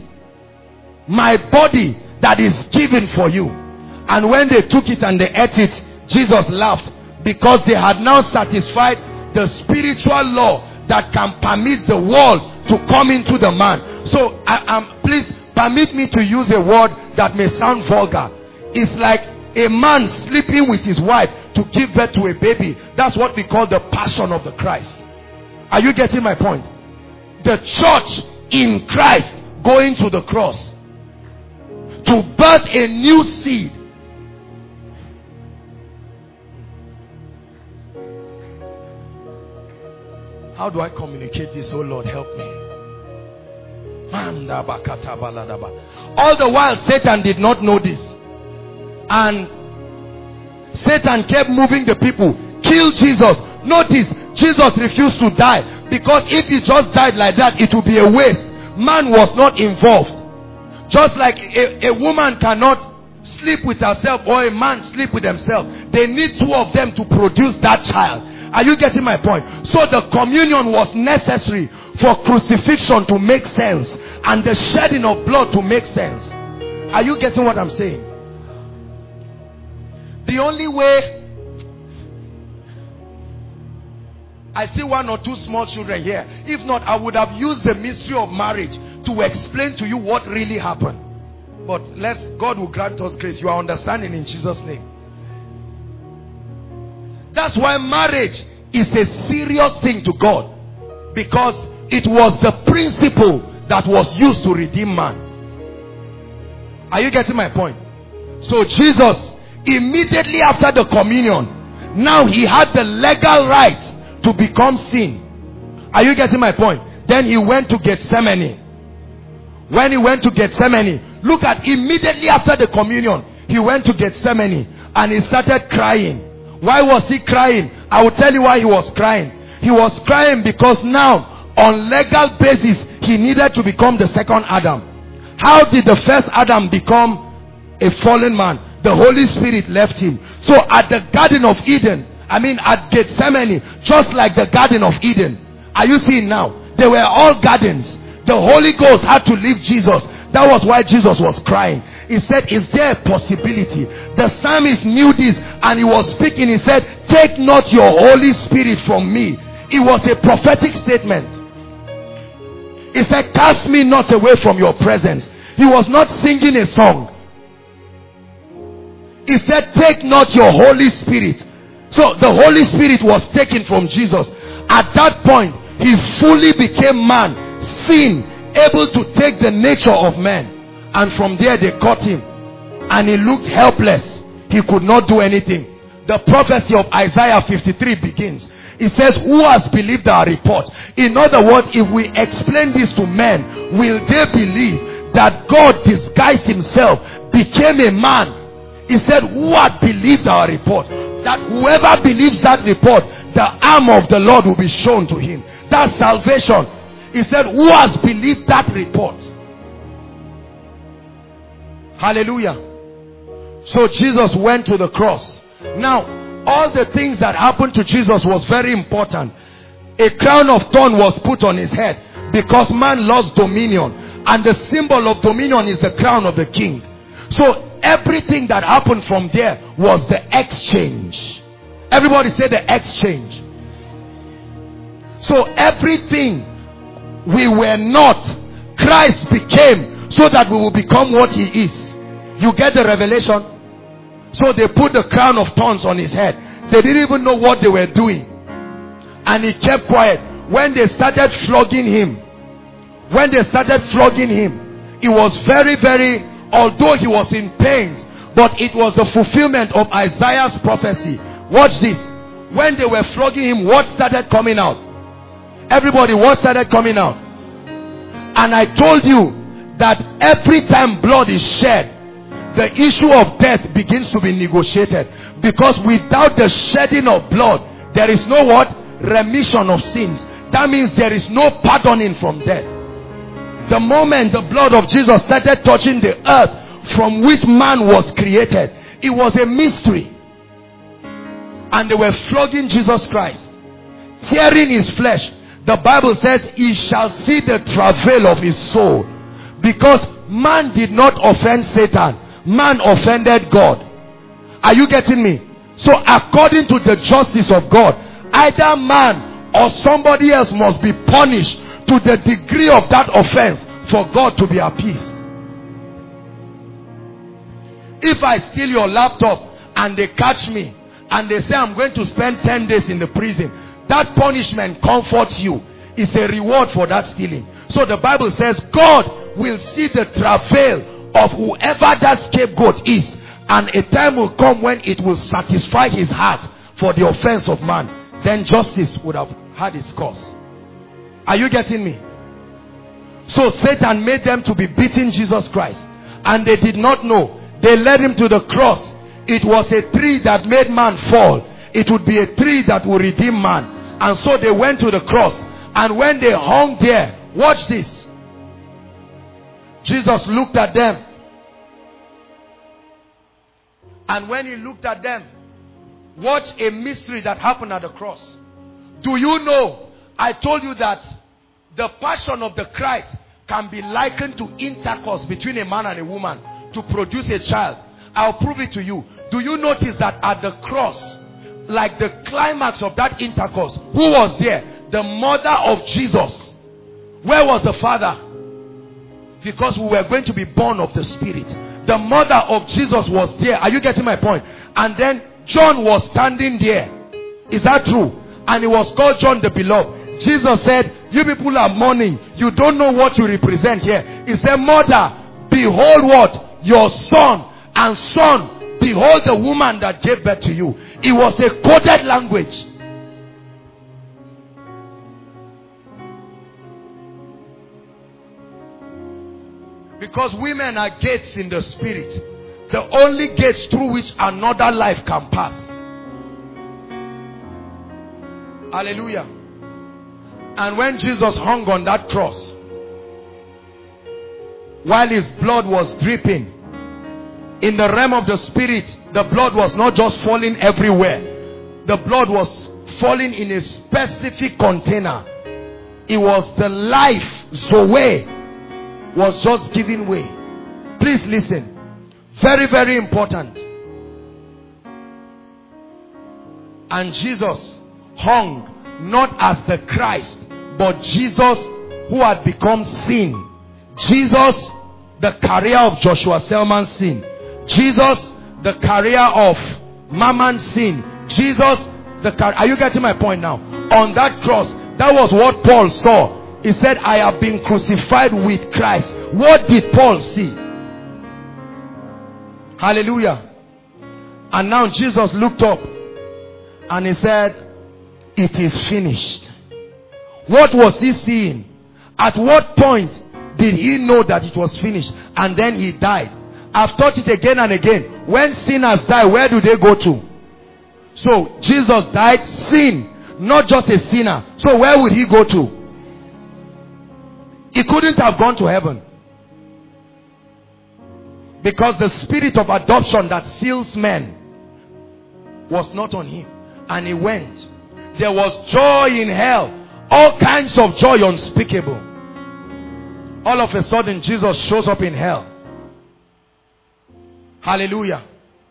that is given for you. And when they took it and they ate it, Jesus laughed, because they had now satisfied the spiritual law that can permit the world to come into the man. So please permit me to use a word that may sound vulgar. It's like a man sleeping with his wife to give birth to a baby. That's what we call the passion of the Christ. Are you getting my point? The church in Christ going to the cross to birth a new seed. How do I communicate this? Oh Lord, help me. All the while Satan did not know this, and Satan kept moving the people. Kill Jesus. Notice, Jesus refused to die, because if he just died like that, it would be a waste. Man was not involved. Just like a woman cannot sleep with herself, or a man sleep with himself. They need two of them to produce that child. Are you getting my point? So the communion was necessary for crucifixion to make sense, and the shedding of blood to make sense. Are you getting what I'm saying? The only way, I see one or two small children here. If not, I would have used the mystery of marriage to explain to you what really happened. But God will grant us grace. You are understanding in Jesus' name. That's why marriage is a serious thing to God, because it was the principle that was used to redeem man. Are you getting my point? So Jesus, immediately after the communion, now he had the legal right to become sin. Are you getting my point? Then he went to Gethsemane. When he went to Gethsemane, look at, immediately after the communion, he went to Gethsemane and he started crying. Why was he crying? I will tell you why he was crying. He was crying because now, on legal basis, he needed to become the second Adam. How did the first Adam become a fallen man? The Holy Spirit left him. So at the Garden of Eden, at Gethsemane, just like the Garden of Eden, are you seeing now? They were all gardens. The Holy Ghost had to leave Jesus. That was why Jesus was crying. He said, is there a possibility? The psalmist knew this, and he was speaking. He said, take not your Holy Spirit from me. It was a prophetic statement. He said, cast me not away from your presence. He was not singing a song. He said, take not your Holy Spirit. So the Holy Spirit was taken from Jesus. At that point, he fully became man, sin, able to take the nature of man. And from there they caught him, and he looked helpless. He could not do anything. The prophecy of Isaiah 53 begins. It says, who has believed our report? In other words, if we explain this to men, will they believe that God disguised himself, became a man? He said, who had believed our report? That whoever believes that report, the arm of the Lord will be shown to him. That's salvation. He said, who has believed that report? Hallelujah. So Jesus went to the cross. Now, all the things that happened to Jesus was very important. A crown of thorn was put on his head because man lost dominion, and the symbol of dominion is the crown of the king. So everything that happened from there was the exchange. Everybody say the exchange. So everything we were not, Christ became, so that we will become what he is. You get the revelation? So they put the crown of thorns on his head. They didn't even know what they were doing, and he kept quiet. When they started flogging him, it was very, although he was in pains, but it was the fulfillment of Isaiah's prophecy. Watch this. When they were flogging him, what started coming out? Everybody, what started coming out? And I told you that every time blood is shed, the issue of death begins to be negotiated. Because without the shedding of blood, there is no what? Remission of sins. That means there is no pardoning from death. The moment the blood of Jesus started touching the earth from which man was created, it was a mystery. And they were flogging Jesus Christ, tearing his flesh. The Bible says he shall see the travail of his soul. Because man did not offend Satan, man offended God. Are you getting me? So according to the justice of God, either man or somebody else must be punished to the degree of that offense for God to be appeased. If I steal your laptop and they catch me and they say I'm going to spend 10 days in the prison, that punishment comforts you. It's a reward for that stealing. So the Bible says God will see the travail of whoever that scapegoat is, and a time will come when it will satisfy his heart for the offense of man. Then justice would have had its course. Are you getting me? So Satan made them to be beating Jesus Christ, and they did not know. They led him to the cross. It was a tree that made man fall. It would be a tree that will redeem man. And so they went to the cross, and when they hung there, watch this, Jesus looked at them, and when he looked at them, watch a mystery that happened at the cross. Do you know, I told you that the passion of the Christ can be likened to intercourse between a man and a woman to produce a child. I'll prove it to you. Do you notice that at the cross, like the climax of that intercourse, who was there? The mother of Jesus. Where was the father? Because we were going to be born of the Spirit. The mother of Jesus was there. Are you getting my point? And then John was standing there. Is that true? And he was called John the Beloved. Jesus said, you people are mourning. You don't know what you represent here. He said, mother, behold what? Your son. And son, behold the woman that gave birth to you. It was a coded language. Because women are gates in the spirit. The only gates through which another life can pass. Hallelujah. And when Jesus hung on that cross, while his blood was dripping, in the realm of the spirit, the blood was not just falling everywhere. The blood was falling in a specific container. It was the life, Zoe, was just giving way. Please listen. Very, very important. And Jesus hung not as the Christ, but Jesus who had become sin. Jesus, the carrier of Joshua Selman's sin. Jesus, the carrier of Mammon sin. Jesus, are you getting my point now? On that cross, that was what Paul saw. He said, I have been crucified with Christ. What did Paul see? Hallelujah. And now Jesus looked up and he said, it is finished. What was he seeing? At what point did he know that it was finished? And then he died. I've taught it again and again. When sinners die, where do they go to? So Jesus died, sin, not just a sinner. So where would he go to? He couldn't have gone to heaven. Because the spirit of adoption that seals men was not on him. And he went. There was joy in hell. All kinds of joy unspeakable. All of a sudden Jesus shows up in hell. Hallelujah.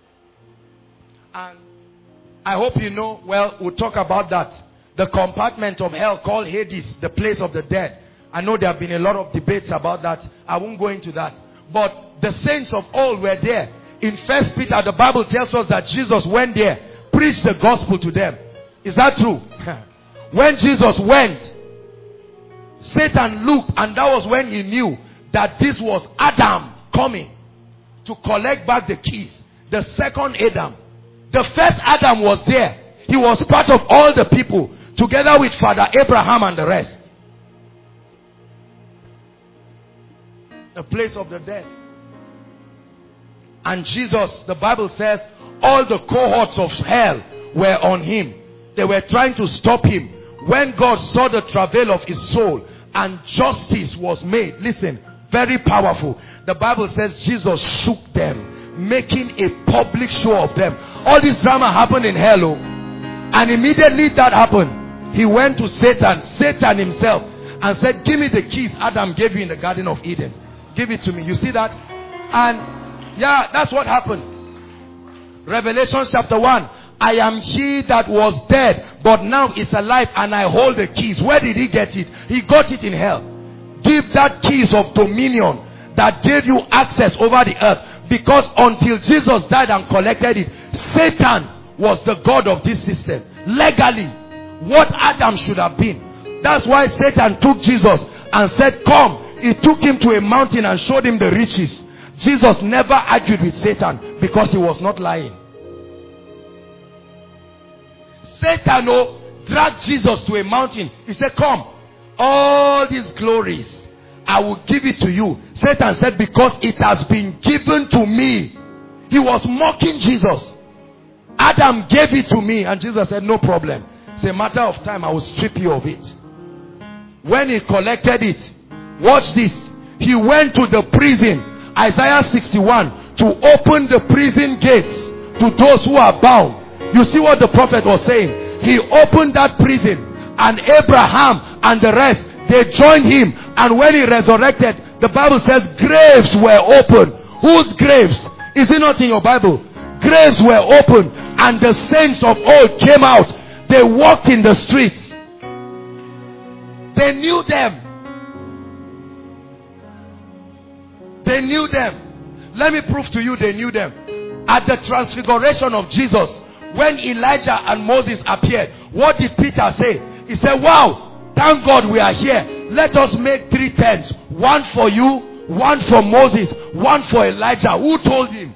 And I hope you know, well, we'll talk about that. The compartment of hell called Hades, the place of the dead. I know there have been a lot of debates about that. I won't go into that. But the saints of old were there. In 1 Peter, the Bible tells us that Jesus went there, preached the gospel to them. Is that true? When Jesus went, Satan looked, and that was when he knew that this was Adam coming to collect back the keys. The second Adam. The first Adam was there. He was part of all the people, together with Father Abraham and the rest. The place of the dead. And Jesus, the Bible says, all the cohorts of hell were on him. They were trying to stop him. When God saw the travail of his soul and justice was made, listen, very powerful. The Bible says Jesus shook them, making a public show of them. All this drama happened in hell. And immediately that happened, he went to Satan himself, and said, give me the keys Adam gave you in the Garden of Eden. Give it to me. You see that? And yeah, that's what happened. Revelation chapter 1. I am he that was dead, but now is alive, and I hold the keys. Where did he get it? He got it in hell. Give that keys of dominion that gave you access over the earth. Because until Jesus died and collected it, Satan was the god of this system. Legally, what Adam should have been. That's why Satan took Jesus and said, come. He took him to a mountain and showed him the riches. Jesus never argued with Satan because he was not lying. Satan dragged Jesus to a mountain. He said, come, all these glories, I will give it to you. Satan said, because it has been given to me. He was mocking Jesus. Adam gave it to me. And Jesus said, no problem. It's a matter of time. I will strip you of it. When he collected it, watch this. He went to the prison, Isaiah 61, to open the prison gates to those who are bound. You see what the prophet was saying? He opened that prison, and Abraham and the rest, they joined him. And when he resurrected, the Bible says graves were opened. Whose graves? Is it not in your Bible? Graves were opened, and the saints of old came out. They walked in the streets. They knew them. They knew them. Let me prove to you they knew them. At the transfiguration of Jesus, when Elijah and Moses appeared, what did Peter say? He said, wow, thank God we are here. Let us make 3 tents. One for you, one for Moses, one for Elijah. Who told him?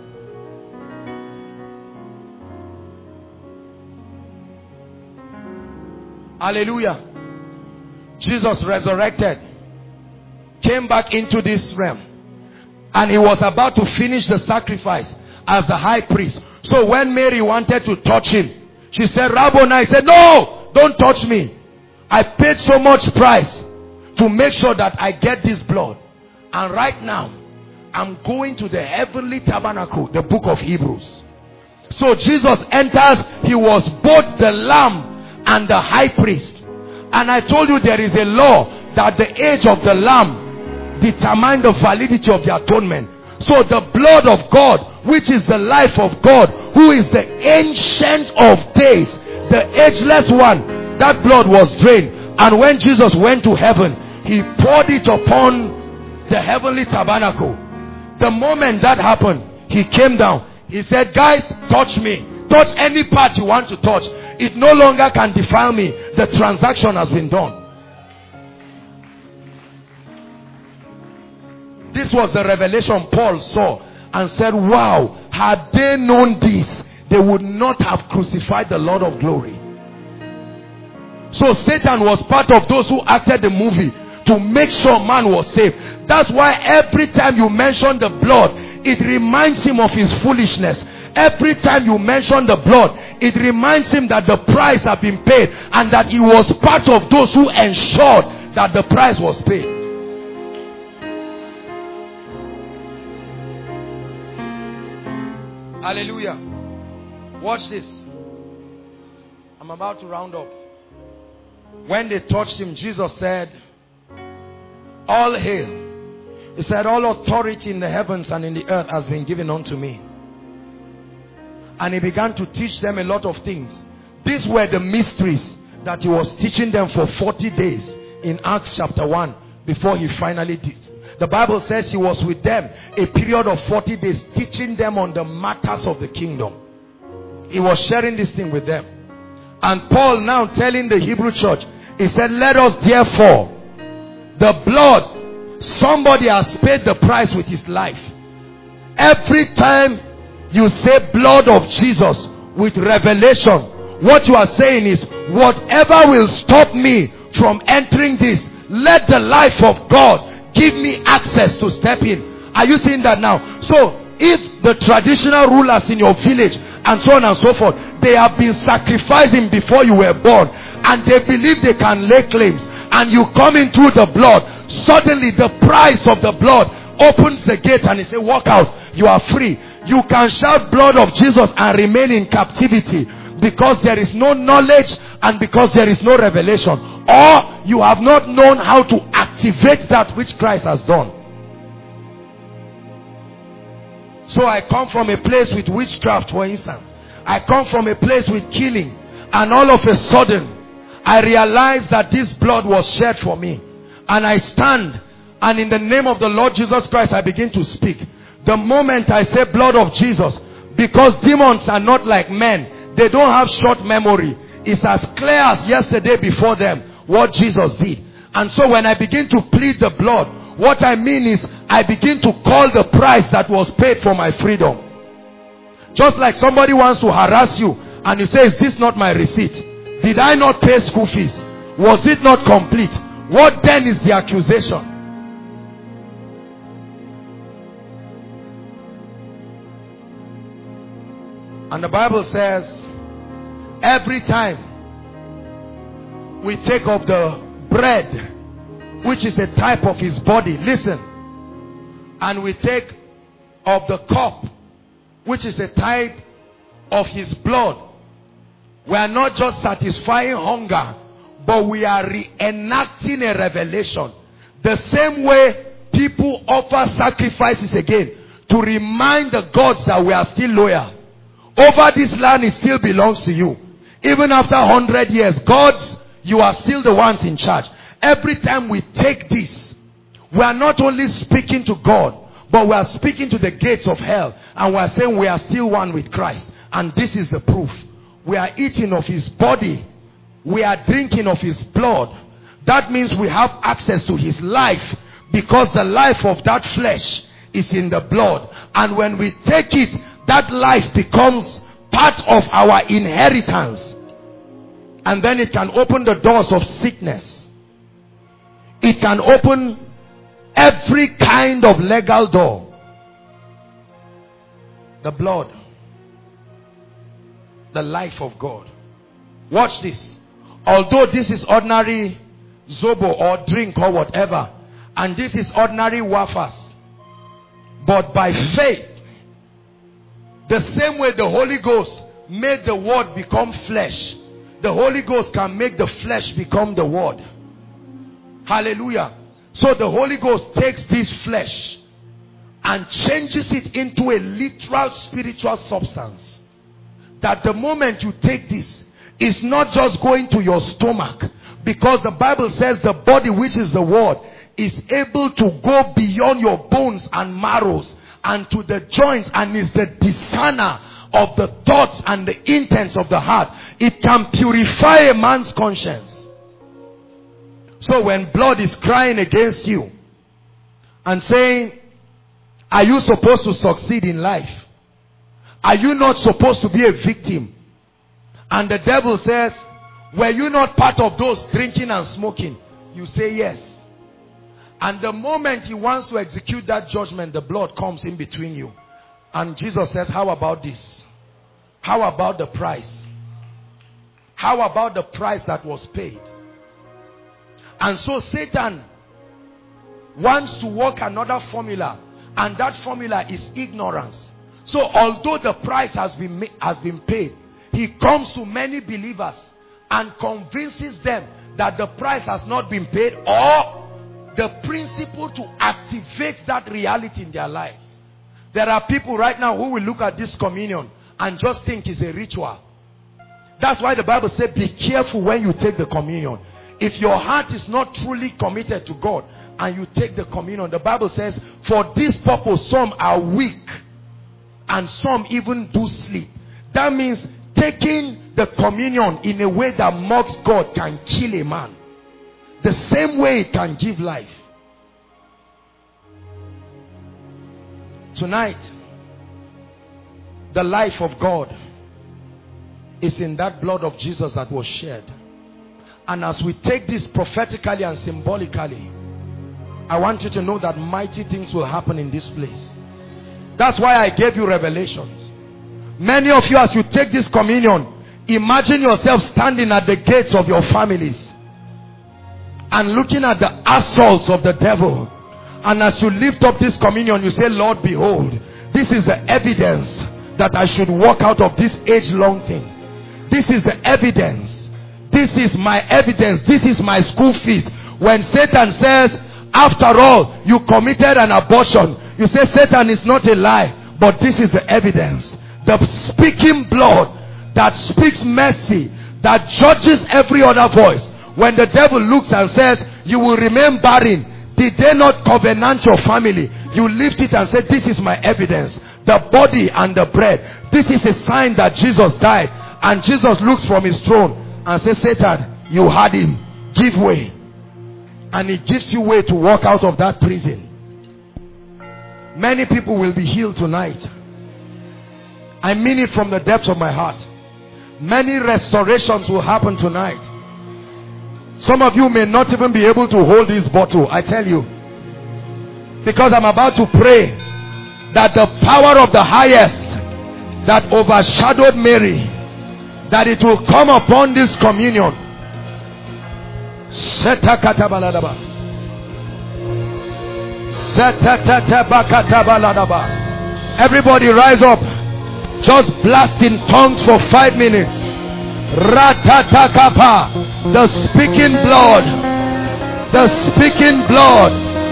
Hallelujah. Jesus resurrected, came back into this realm, and he was about to finish the sacrifice as the high priest. So when Mary wanted to touch him, she said, Rabboni. He said, no, don't touch me. I paid so much price to make sure that I get this blood. And right now, I'm going to the heavenly tabernacle, the book of Hebrews. So Jesus enters. He was both the lamb and the high priest. And I told you there is a law that the age of the lamb determines the validity of the atonement. So the blood of God, which is the life of God, who is the ancient of days, the ageless one, that blood was drained. And when Jesus went to heaven, he poured it upon the heavenly tabernacle. The moment that happened, he came down. He said, guys, touch me. Touch any part you want to touch. It no longer can defile me. The transaction has been done. This was the revelation Paul saw and said, wow, had they known this, they would not have crucified the Lord of glory. So Satan was part of those who acted the movie to make sure man was saved. That's why every time you mention the blood, it reminds him of his foolishness. Every time you mention the blood, it reminds him that the price had been paid, and that he was part of those who ensured that the price was paid. Hallelujah. Watch this. I'm about to round up. When they touched him, Jesus said, all hail. He said, all authority in the heavens and in the earth has been given unto me. And he began to teach them a lot of things. These were the mysteries that he was teaching them for 40 days in Acts chapter 1 before he finally did. The Bible says he was with them a period of 40 days teaching them on the matters of the kingdom. He was sharing this thing with them. And Paul now telling the Hebrew church, he said, let us therefore, the blood, somebody has paid the price with his life. Every time you say blood of Jesus with revelation, what you are saying is, whatever will stop me from entering this, let the life of God give me access to step in. Are you seeing that now? So if the traditional rulers in your village and so on and so forth, they have been sacrificing before you were born, and they believe they can lay claims, and you come in through the blood, suddenly the price of the blood opens the gate and he says, walk out, you are free. You can shout blood of Jesus and remain in captivity because there is no knowledge and because there is no revelation, or you have not known how to activate that which Christ has done. So I come from a place with witchcraft, for instance. I come from a place with killing, and all of a sudden I realize that this blood was shed for me, and I stand, and in the name of the Lord Jesus Christ I begin to speak. The moment I say blood of Jesus, because demons are not like men, they don't have short memory. It's as clear as yesterday before them what Jesus did. And so when I begin to plead the blood, what I mean is I begin to call the price that was paid for my freedom. Just like somebody wants to harass you and you say, is this not my receipt? Did I not pay school fees? Was it not complete? What then is the accusation? And the Bible says, every time we take of the bread, which is a type of his body, listen, and we take of the cup, which is a type of his blood, we are not just satisfying hunger, but we are reenacting a revelation. The same way people offer sacrifices again to remind the gods that we are still loyal. Over this land, it still belongs to you. Even after 100 years, gods, you are still the ones in charge. Every time we take this, we are not only speaking to God, but we are speaking to the gates of hell, and we are saying we are still one with Christ. And this is the proof. We are eating of his body, we are drinking of his blood. That means we have access to his life, because the life of that flesh is in the blood. And when we take it, that life becomes part of our inheritance, and then it can open the doors of sickness. It can open every kind of legal door. The blood, the life of God. Watch this. Although this is ordinary zobo or drink or whatever, and this is ordinary wafers, but by faith, the same way the Holy Ghost made the word become flesh, the Holy Ghost can make the flesh become the word. Hallelujah. So the Holy Ghost takes this flesh and changes it into a literal spiritual substance, that the moment you take this, it's not just going to your stomach, because the Bible says the body, which is the word, is able to go beyond your bones and marrows and to the joints, and is the discerner of the thoughts and the intents of the heart. It can purify a man's conscience. So when blood is crying against you and saying, are you supposed to succeed in life? Are you not supposed to be a victim? And the devil says, were you not part of those drinking and smoking? You say yes. And the moment he wants to execute that judgment, the blood comes in between you. And Jesus says, how about this? How about the price? How about the price that was paid? And so Satan wants to work another formula, and that formula is ignorance. So although the price has been paid, he comes to many believers and convinces them that the price has not been paid, or the principle to activate that reality in their lives. There are people right now who will look at this communion and just think it's a ritual. That's why the Bible says, be careful when you take the communion. If your heart is not truly committed to God and you take the communion, the Bible says, for this purpose some are weak and some even do sleep. That means taking the communion in a way that mocks God can kill a man. The same way it can give life. Tonight, the life of God is in that blood of Jesus that was shed. And as we take this prophetically and symbolically, I want you to know that mighty things will happen in this place. That's why I gave you revelations. Many of you, as you take this communion, imagine yourself standing at the gates of your families and looking at the assaults of the devil. And as you lift up this communion, you say, Lord, behold, this is the evidence that I should walk out of this age-long thing. This is the evidence. This is my evidence. This is my school fees. When Satan says, after all, you committed an abortion, you say, Satan is not a lie, but this is the evidence. The speaking blood that speaks mercy, that judges every other voice. When the devil looks and says, you will remain barren, did they not covenant your family? You lift it and say, this is my evidence. The body and the bread. This is a sign that Jesus died. And Jesus looks from his throne and says, Satan, you had him. Give way. And he gives you way to walk out of that prison. Many people will be healed tonight. I mean it from the depths of my heart. Many restorations will happen tonight. Some of you may not even be able to hold this bottle, I tell you. Because I'm about to pray that the power of the highest that overshadowed Mary, that it will come upon this communion. Everybody rise up. Just blast in tongues for 5 minutes. Ratatakapa. The speaking blood. The speaking blood.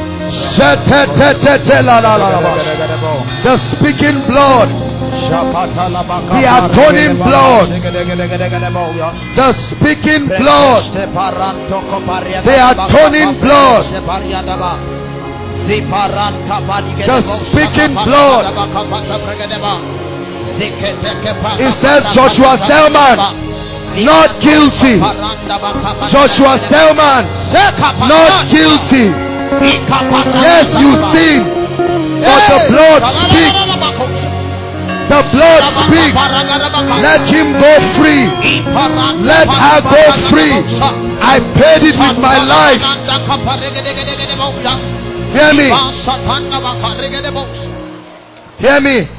The speaking blood. The atoning blood. The speaking blood. The atoning blood. The speaking blood. It says Joshua Selman, not guilty. Joshua Selman, not guilty. Yes, you sin, but the blood speaks. The blood speaks. Let him go free. Let her go free. I paid it with my life. Hear me. Hear me.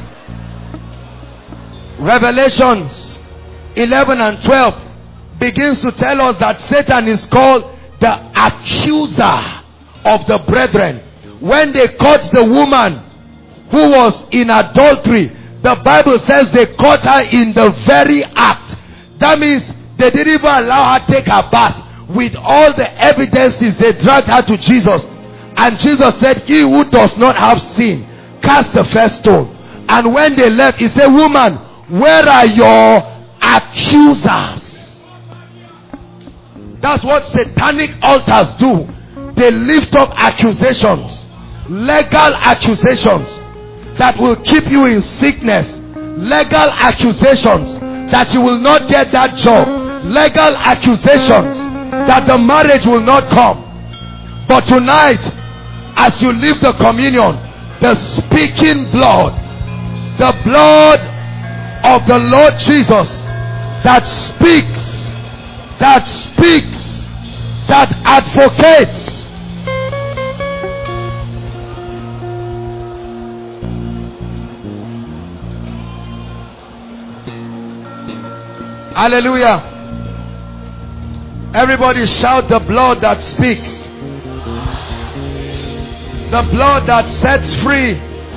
Revelations 11 and 12 begins to tell us that Satan is called the accuser of the brethren. When they caught the woman who was in adultery, the Bible says they caught her in the very act. That means they didn't even allow her to take her bath. With all the evidences, they dragged her to Jesus. And Jesus said, he who does not have sin, cast the first stone. And when they left, he said, woman, where are your accusers? That's what satanic altars do. They lift up accusations, legal accusations that will keep you in sickness, legal accusations that you will not get that job, legal accusations that the marriage will not come. But tonight, as you lift the communion, the speaking blood, the blood of the Lord Jesus that speaks, that advocates. Hallelujah. Everybody shout, the blood that speaks, the blood that sets free,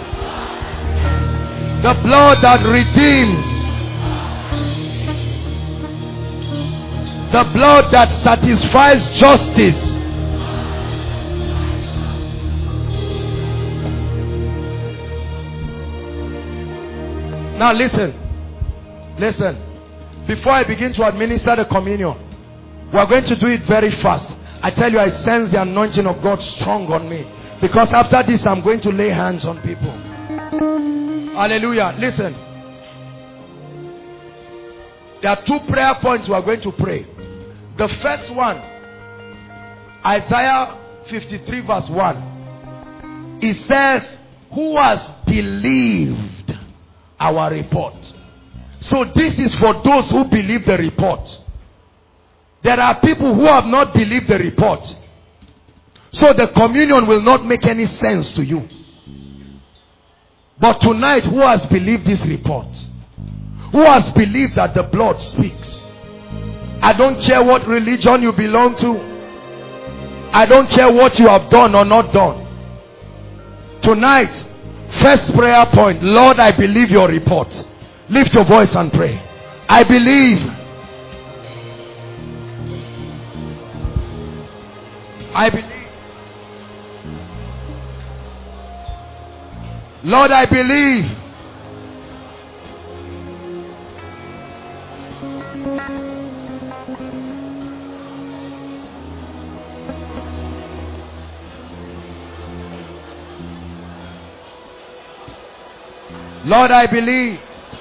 the blood that redeems, the blood that satisfies justice. Now listen. Before I begin to administer the communion, we are going to do it very fast. I tell you, I sense the anointing of God strong on me. Because after this, I'm going to lay hands on people. Hallelujah. Listen. There are 2 prayer points we are going to pray. The first one, Isaiah 53 verse 1. It says, who has believed our report? So this is for those who believe the report. There are people who have not believed the report. So the communion will not make any sense to you. But tonight, who has believed this report? Who has believed that the blood speaks? I don't care what religion you belong to. I don't care what you have done or not done. Tonight, first prayer point, Lord, I believe your report. Lift your voice and pray. I believe. I believe. Lord, I believe. Lord, I believe.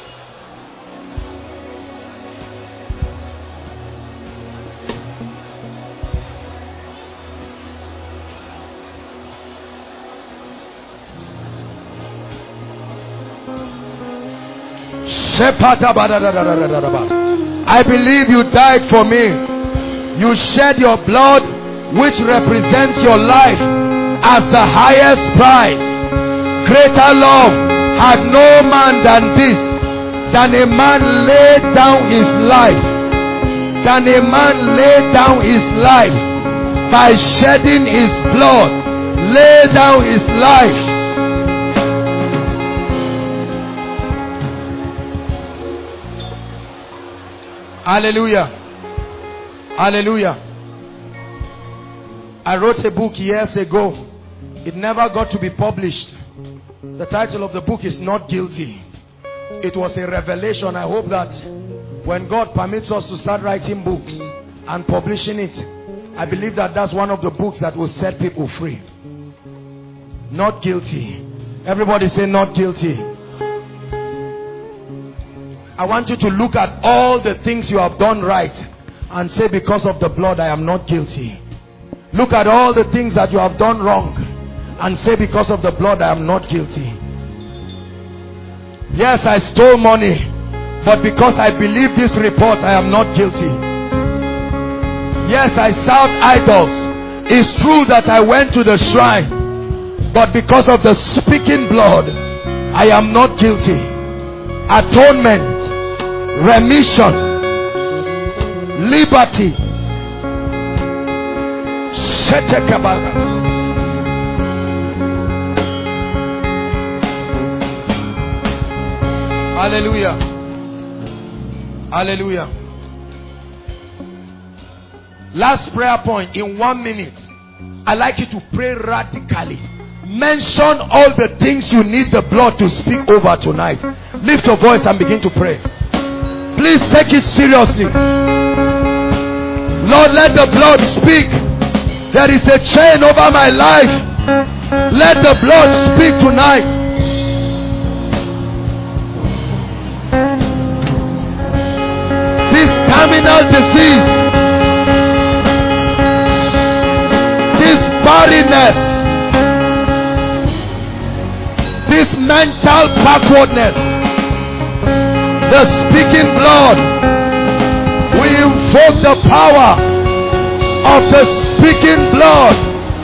I believe you died for me. You shed your blood, which represents your life, as the highest price. Greater love had no man than this, than a man laid down his life, than a man laid down his life by shedding his blood, lay down his life. Hallelujah. Hallelujah. I wrote a book years ago. It never got to be published. The title of the book is Not Guilty. It was a revelation. I hope that when God permits us to start writing books and publishing it, I believe that that's one of the books that will set people free. Not guilty. Everybody say not guilty. I want you to look at all the things you have done right and say, because of the blood I am not guilty. Look at all the things that you have done wrong and say, because of the blood I am not guilty. Yes, I stole money, but because I believe this report I am not guilty. Yes, I served idols. It's true that I went to the shrine, but because of the speaking blood I am not guilty. Atonement, remission, liberty. Hallelujah. Hallelujah. Last prayer point in 1 minute. I'd like you to pray radically. Mention all the things you need the blood to speak over tonight. Lift your voice and begin to pray. Please take it seriously. Lord, let the blood speak. There is a chain over my life. Let the blood speak tonight. This terminal disease, this barrenness, this mental backwardness, the speaking blood, we invoke the power of the speaking blood.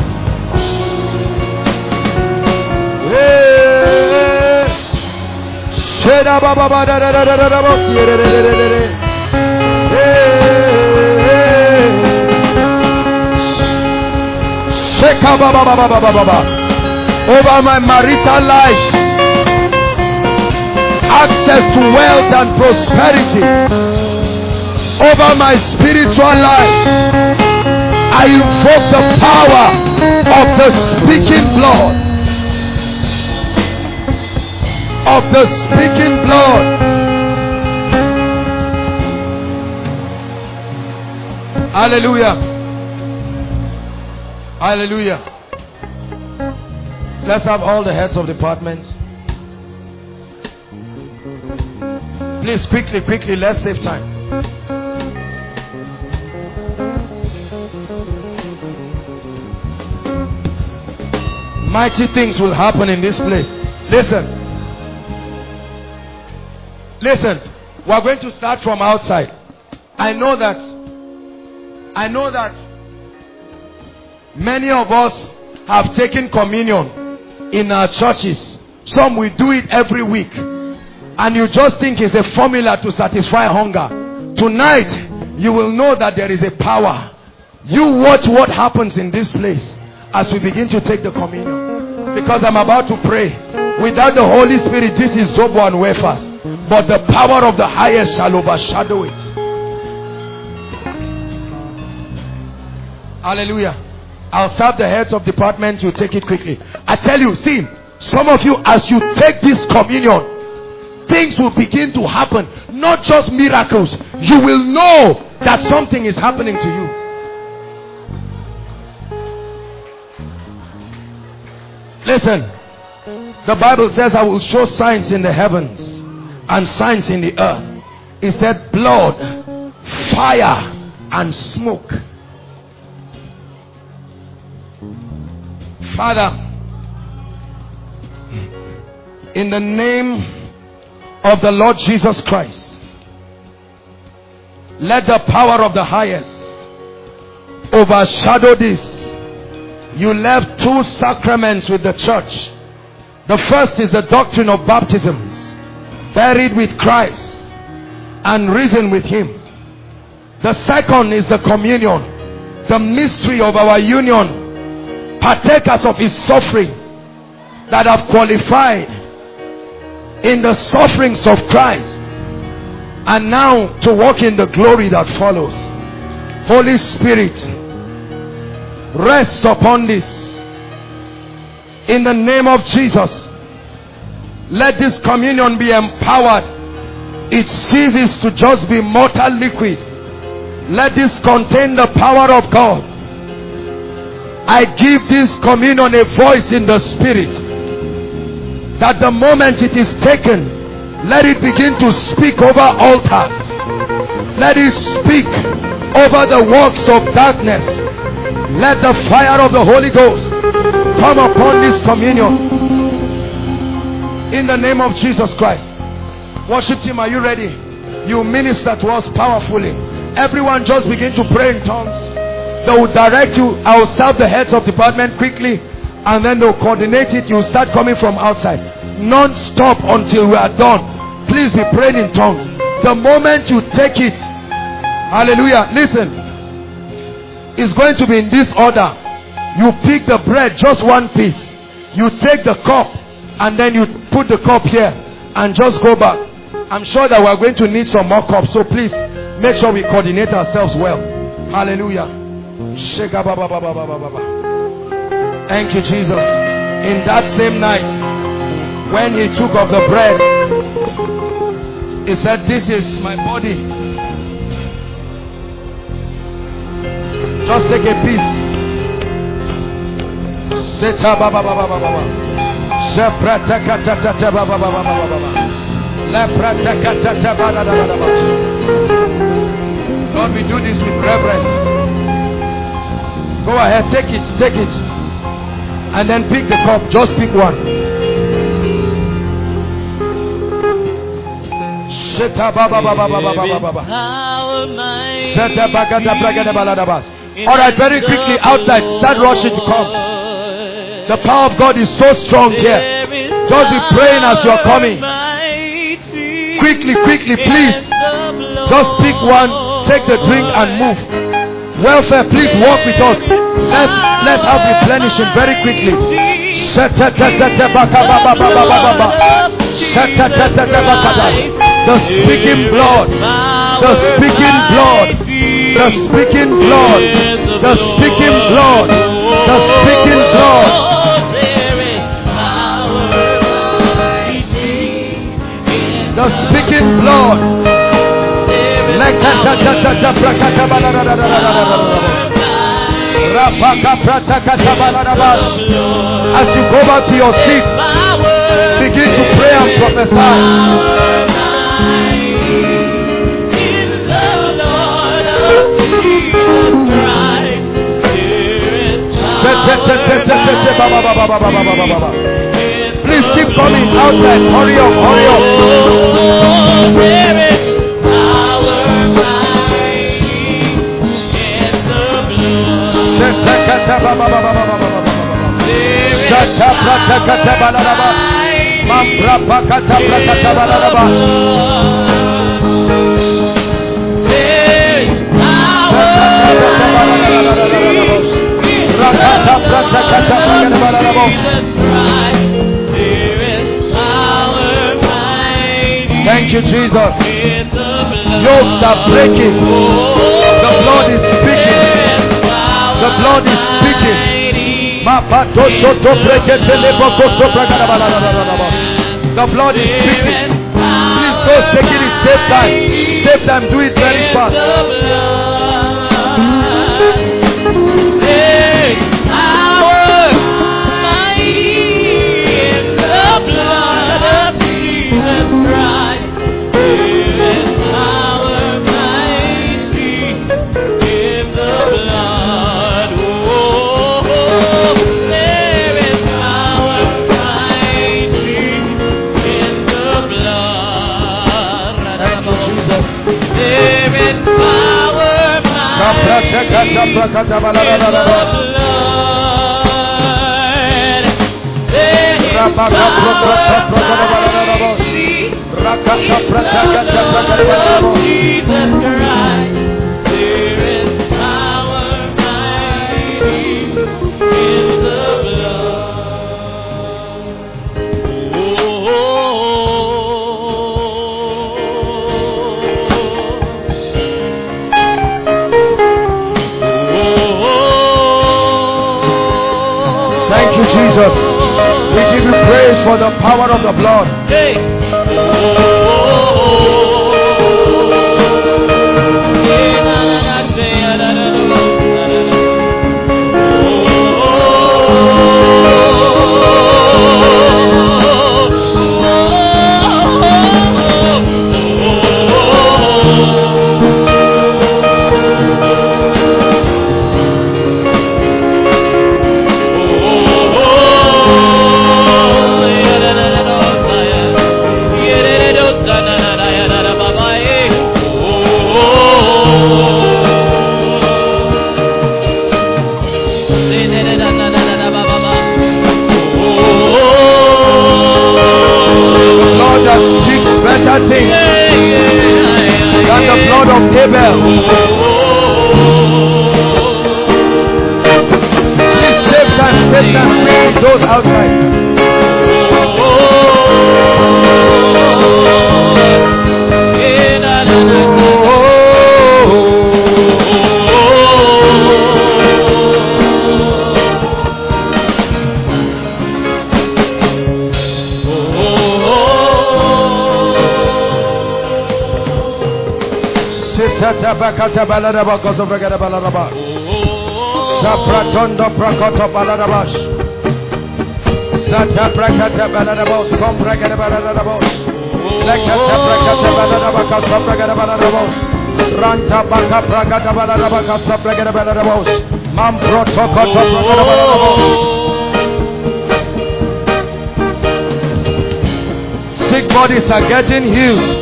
Over my marital life, access to wealth and prosperity. Over my spiritual life, I invoke the power of the speaking blood. Of the speaking blood. Hallelujah. Hallelujah. Let's have all the heads of departments. Please, quickly, let's save time. Mighty things will happen in this place. Listen. Listen. We are going to start from outside. I know that many of us have taken communion in our churches Some will do it every week. And you just think it's a formula to satisfy hunger. Tonight, you will know that there is a power. You watch what happens in this place as we begin to take the communion. Because I'm about to pray. Without the Holy Spirit, this is Zobo and wafers. But the power of the highest shall overshadow it. Hallelujah. I'll serve the heads of departments. You take it quickly. I tell you, see, some of you, as you take this communion, things will begin to happen. Not just miracles. You will know that something is happening to you. Listen, the Bible says, I will show signs in the heavens and signs in the earth. It said blood, fire, and smoke. Father, in the name of the Lord Jesus Christ, let the power of the highest overshadow this. You left two sacraments with the church. The first is the doctrine of baptisms, buried with Christ and risen with him. The second is the communion, the mystery of our union, partakers of his suffering, that have qualified in the sufferings of Christ, and now to walk in the glory that follows. Holy Spirit, rest upon this in the name of Jesus. Let this communion be empowered. It ceases to just be mortal liquid. Let this contain the power of God. I give this communion a voice in the spirit, that the moment it is taken, let it begin to speak over altars. Let it speak over the works of darkness. Let the fire of the Holy Ghost come upon this communion in the name of Jesus Christ. Worship team, are you ready? You minister to us powerfully. Everyone just begin to pray in tongues. They will direct you. I will serve the heads of department quickly, and then they'll coordinate it. You start coming from outside non-stop until we are done. Please be praying in tongues. The moment you take it, hallelujah, listen, it's going to be in this order. You pick the bread, just one piece. You take the cup, and then you put the cup here and just go back. I'm sure that we are going to need some more cups, so please make sure we coordinate ourselves well. Hallelujah. Thank you, Jesus. In that same night, when he took of the bread, he said, this is my body. Just take a piece. Lord, we do this with reverence. Go ahead, take it, and then pick the cup. Just pick one. Alright, very quickly, outside, start rushing to come. The power of God is so strong here. Just be praying as you are coming. Quickly, please. Just pick one, take the drink and move. Welfare, please walk with us. Let's have replenishing very quickly. The speaking blood, the speaking blood, the speaking blood, the speaking blood, the speaking blood. The speaking blood. As you go back to your seat, begin to pray and prophesy. Please keep coming outside. Hurry up. Thank you, Jesus. Yokes are breaking. The blood is speaking. The blood is speaking. The blood is speaking. Please don't take it in save time. Save time, do it very fast. Jesus, we give you praise for the power of the blood. Thing than the blood of Abel. Please save time, bring those outside. Tabakata balaraba koso bragada balaraba. Sapratondo prakoto balarabash. Sata brakata balarabos kom bragada balarabos. Lekata brakata balaraba koso bragada balarabos. Ranta baka bragada balaraba koso bragada balarabos. Mam protokoto bragada balarabos. Sick bodies are getting healed.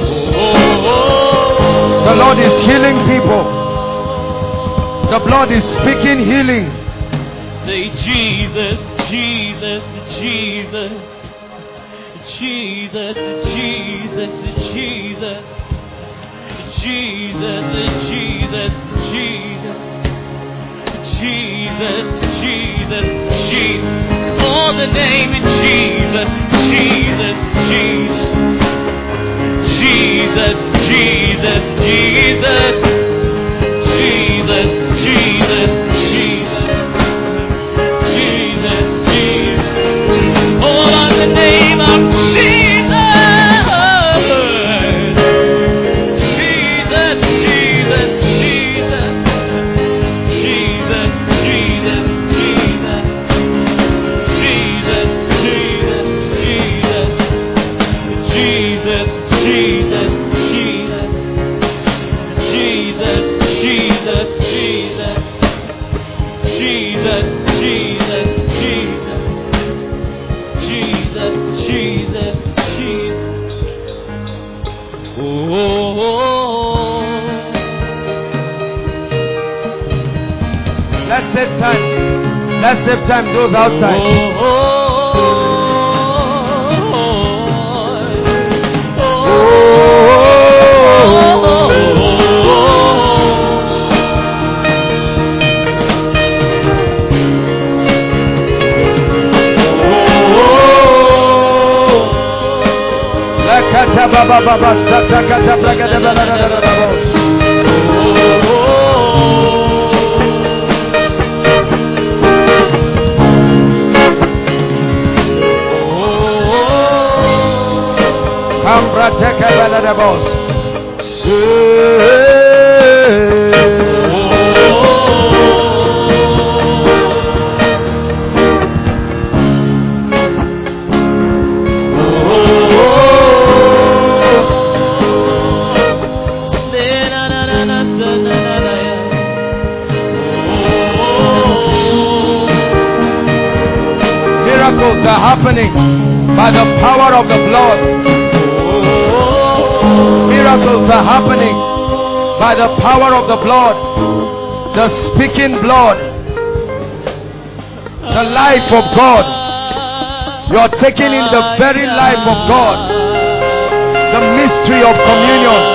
The Lord is healing people. The blood is speaking healing. Say Jesus, Jesus, Jesus, Jesus, Jesus, Jesus, Jesus, Jesus, Jesus, Jesus, Jesus. For the name of Jesus, Jesus, Jesus. Jesus, Jesus, Jesus, Jesus, Jesus, Jesus, Jesus, Jesus. All on the name of Jesus. Jesus, Jesus, Jesus, Jesus, Jesus, Jesus, Jesus, Jesus, Jesus, Jesus. Jesus, Jesus, Jesus, Jesus, Jesus, Jesus, Jesus, Jesus. Oh, let's save time. Let's save time. Those outside. Miracles are happening by the power of the blood. Miracles are happening by the power of the blood. The speaking blood. The life of God. You are taking in the very life of God. The mystery of communion.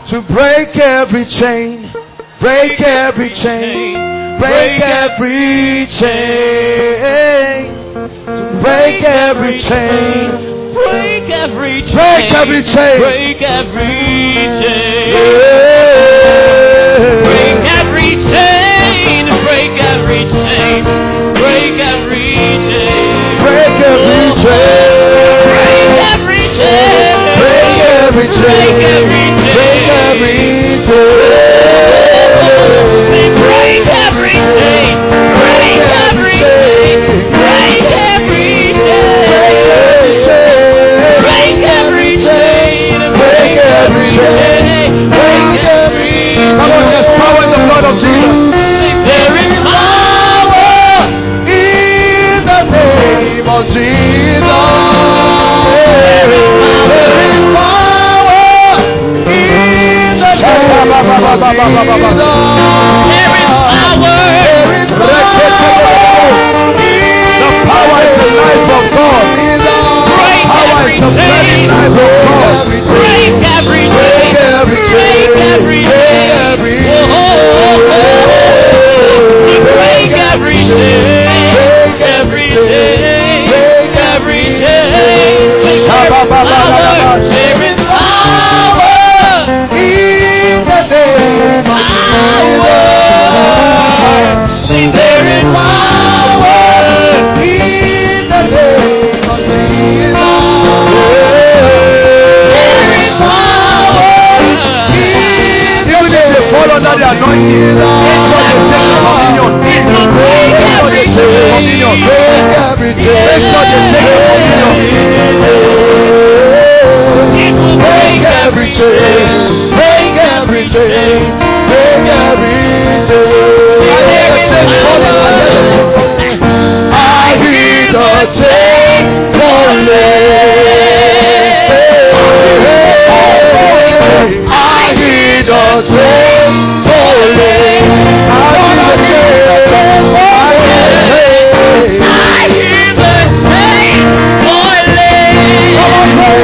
To break every chain, break every chain, break every chain, to break every chain, break every chain, break every chain, break every chain, yeah. break every chain, break every chain, break every chain, Break every chain, break every chain, break every chain, break every chain, break every chain. break every chain, break every chain, break every chain, break every chain, break every chain, break every chain. Come on, there's power in the blood of Jesus. There is power In the name of Jesus. There is power in the name of Jesus. The power is the life of God. Power is the very life of God. break every Break every chain. break every Break every break every chain, break every chain, break every chain. There is power in the name of Jesus. There is power in the name of Jesus. There is power Even if they fall under the anointing, make sure they take the communion. Make sure they take the communion. Make sure they take the communion. Break every chain. Break every chain. Break every chain. I hear the chain falling. I hear the chain falling. I hear the chain falling. I hear the chain falling. Come on, pray.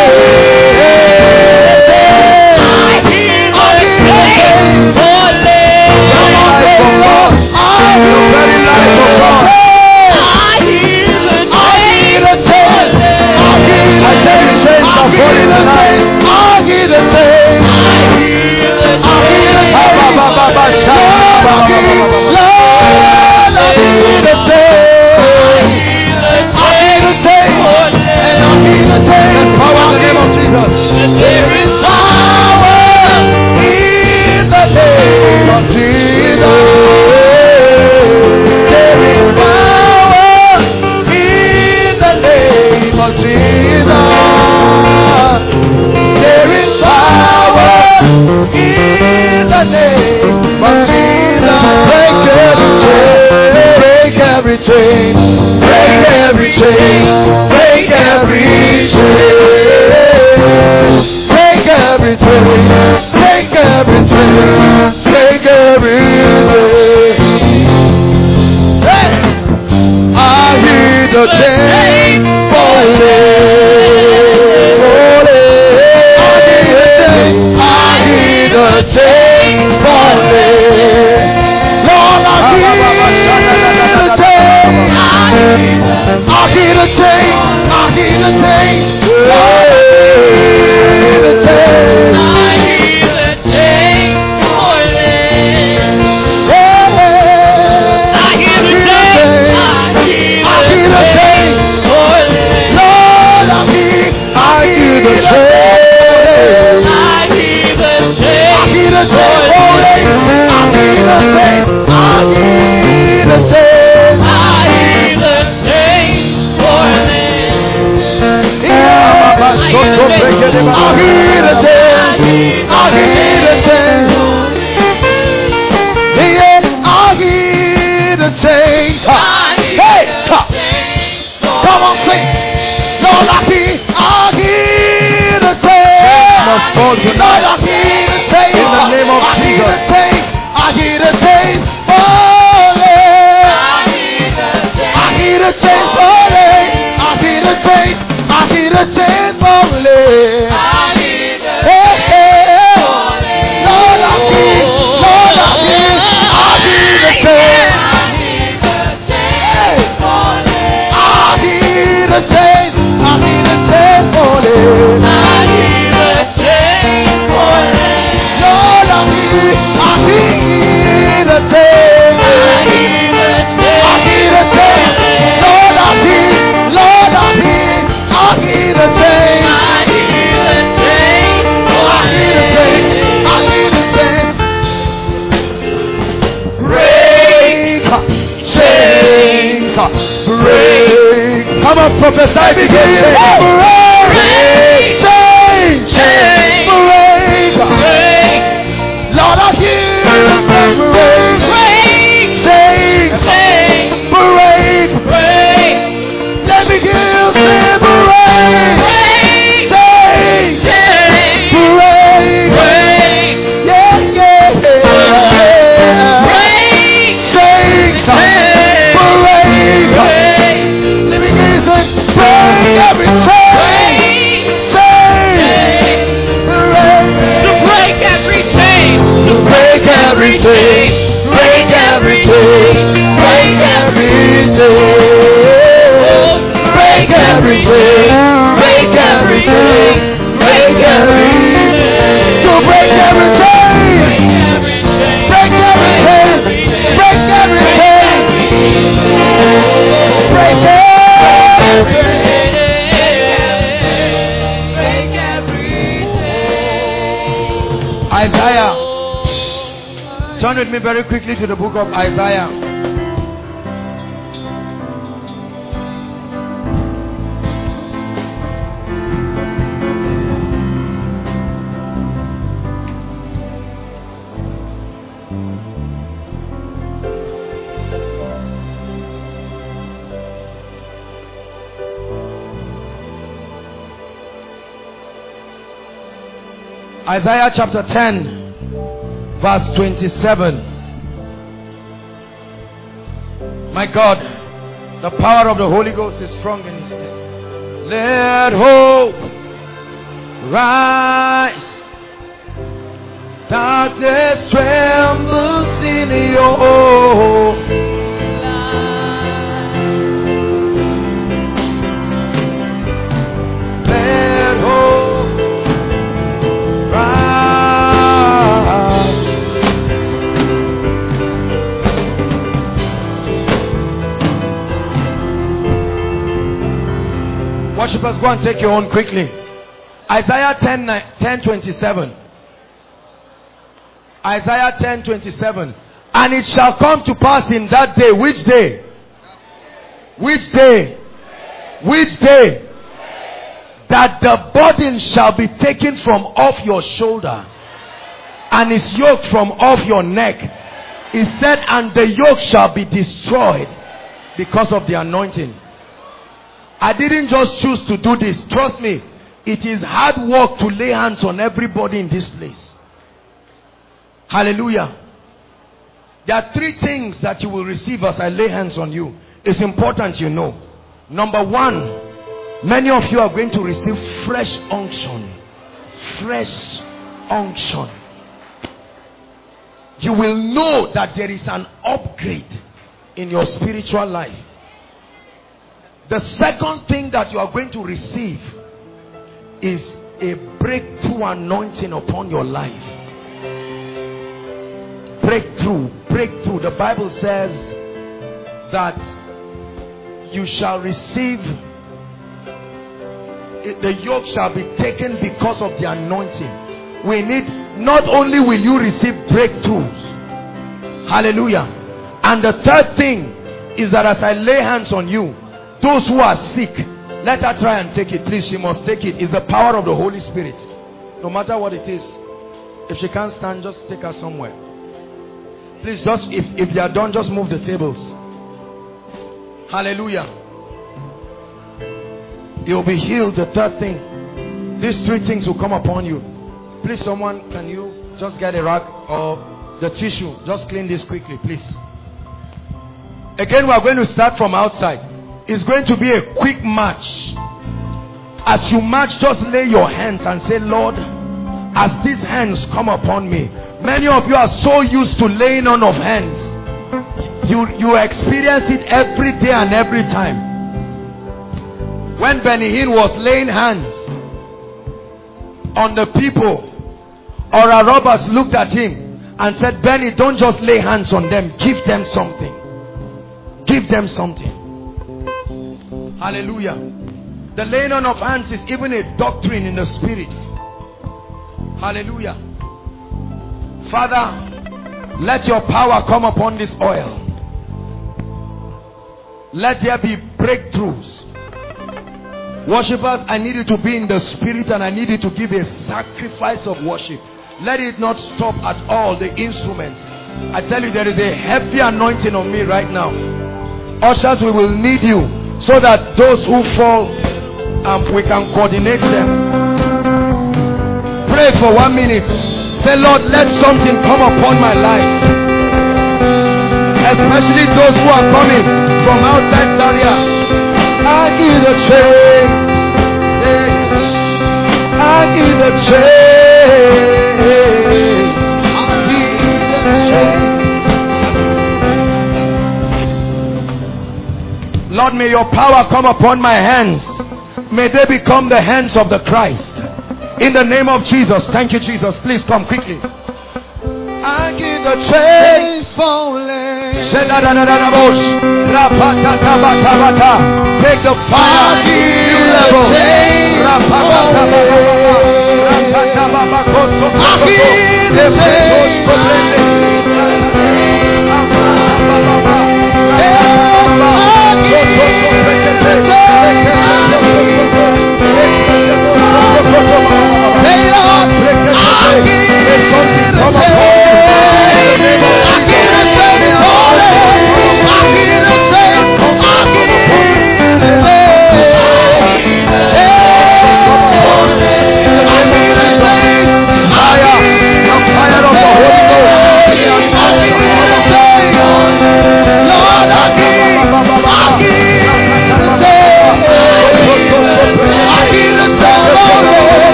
There is power in the name of Jesus. There is power in the name of Jesus. There is power in the name of Jesus. Break every chain, break every chain, break every chain, break every chain, break every chain, break every chain, break every chain. Hey! I hear the chain falling, falling. I hear the chain falling. Lord, I hear the chain. I hear the chain. I hear the chain. Lord, I hear the chain. I hear the chain falling. Yeah. I hear the chain. I hear the chain falling. Lord, I hear the chain. I hear the chain. I hear the chain falling. I hear the chain. I hear the chain. I hear the chain falling. Yeah. I hear the chain. I hear the chain. Yeah, I hear the chain. Hey, come on, sing. Lord, I hear the chain. Must fall tonight. Lord, I hear the chain. In the name of Jesus. I hear the chain falling. I hear the chain falling. I hear the chain. I hear the chain falling. Hey, hey, hey. prophesy, begin to break, change, break. Lord, I hear break, change, break. Let me give them break, change, break. Yeah, yeah, break, change, break. Let me give them break every chain, change, break. To break every chain. To break every chain. Break every chain. Break every chain. Break every chain. Break every chain. Break every chain. To break every chain, break every chain, break every chain, break it. Isaiah. Turn with me very quickly to the book of Isaiah. Isaiah chapter 10 verse 27. My God, the power of the Holy Ghost is strong in His place. Let hope rise. Darkness trembles in your let hope rise. Worshippers, go and take your own quickly. Isaiah 10:27. Isaiah 10:27. And it shall come to pass in that day. Which day? Which day? Which day? That the burden shall be taken from off your shoulder, and his yoke from off your neck. He said, and the yoke shall be destroyed because of the anointing. I didn't just choose to do this. Trust me, it is hard work to lay hands on everybody in this place. Hallelujah. There are three things that you will receive as I lay hands on you. It's important you know. Number one, many of you are going to receive fresh unction. Fresh unction. You will know that there is an upgrade in your spiritual life. The second thing that you are going to receive is a breakthrough anointing upon your life. Breakthrough, breakthrough. The Bible says that you shall receive, the yoke shall be taken because of the anointing. We need, not only will you receive breakthroughs, hallelujah, and the third thing is that as I lay hands on you, those who are sick, let her try and take it, please. She must take it. It's the power of the Holy Spirit. No matter what it is. If she can't stand, just take her somewhere. Please, just if they are done, just move the tables. Hallelujah. You'll be healed. The third thing, these three things will come upon you. Please, someone, can you just get a rag or the tissue? Just clean this quickly, please. Again, we are going to start from outside. It's going to be a quick march. As you march, just lay your hands and say, Lord, as these hands come upon me. Many of you are so used to laying on of hands. You experience it every day and every time. When Benny Hinn was laying hands on the people, Oral Roberts looked at him and said, Benny, don't just lay hands on them, give them something. Give them something. Hallelujah. The laying on of hands is even a doctrine in the spirit. Hallelujah. Father, let your power come upon this oil. Let there be breakthroughs. Worshippers, I need you to be in the spirit and I need you to give a sacrifice of worship. Let it not stop at all the instruments. I tell you, there is a heavy anointing on me right now. Ushers, we will need you so that those who fall, we can coordinate them. Pray for 1 minute. Say, Lord, let something come upon my life. Especially those who are coming from outside Zaria. I need a change. I need a change. I need a change. Lord, may your power come upon my hands. May they become the hands of the Christ. In the name of Jesus. Thank you, Jesus. Please come quickly. I give the change falling. Take the fire, new level.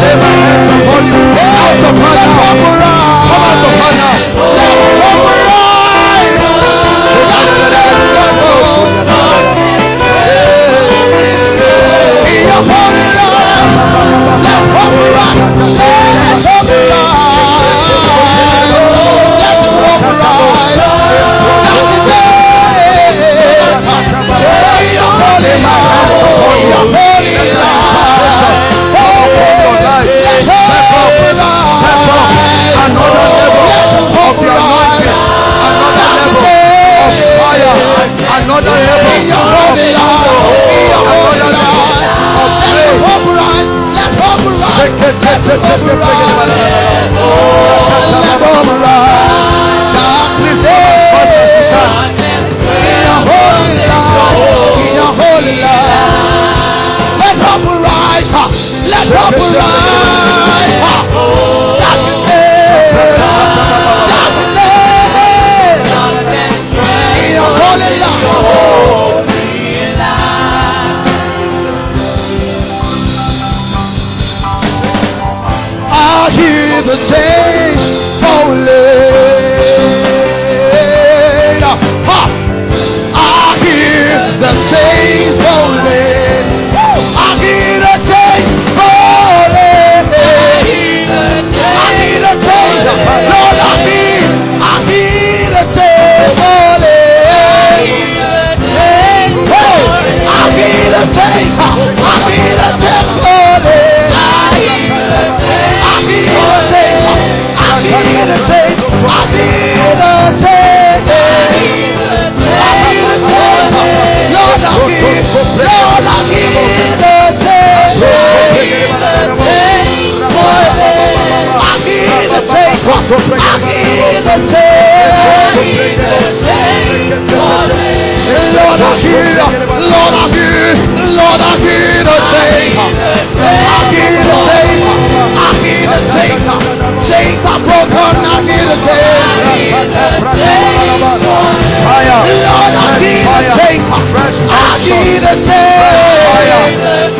Come on, are broken. I need a change. Lord, I need a change. I need a change.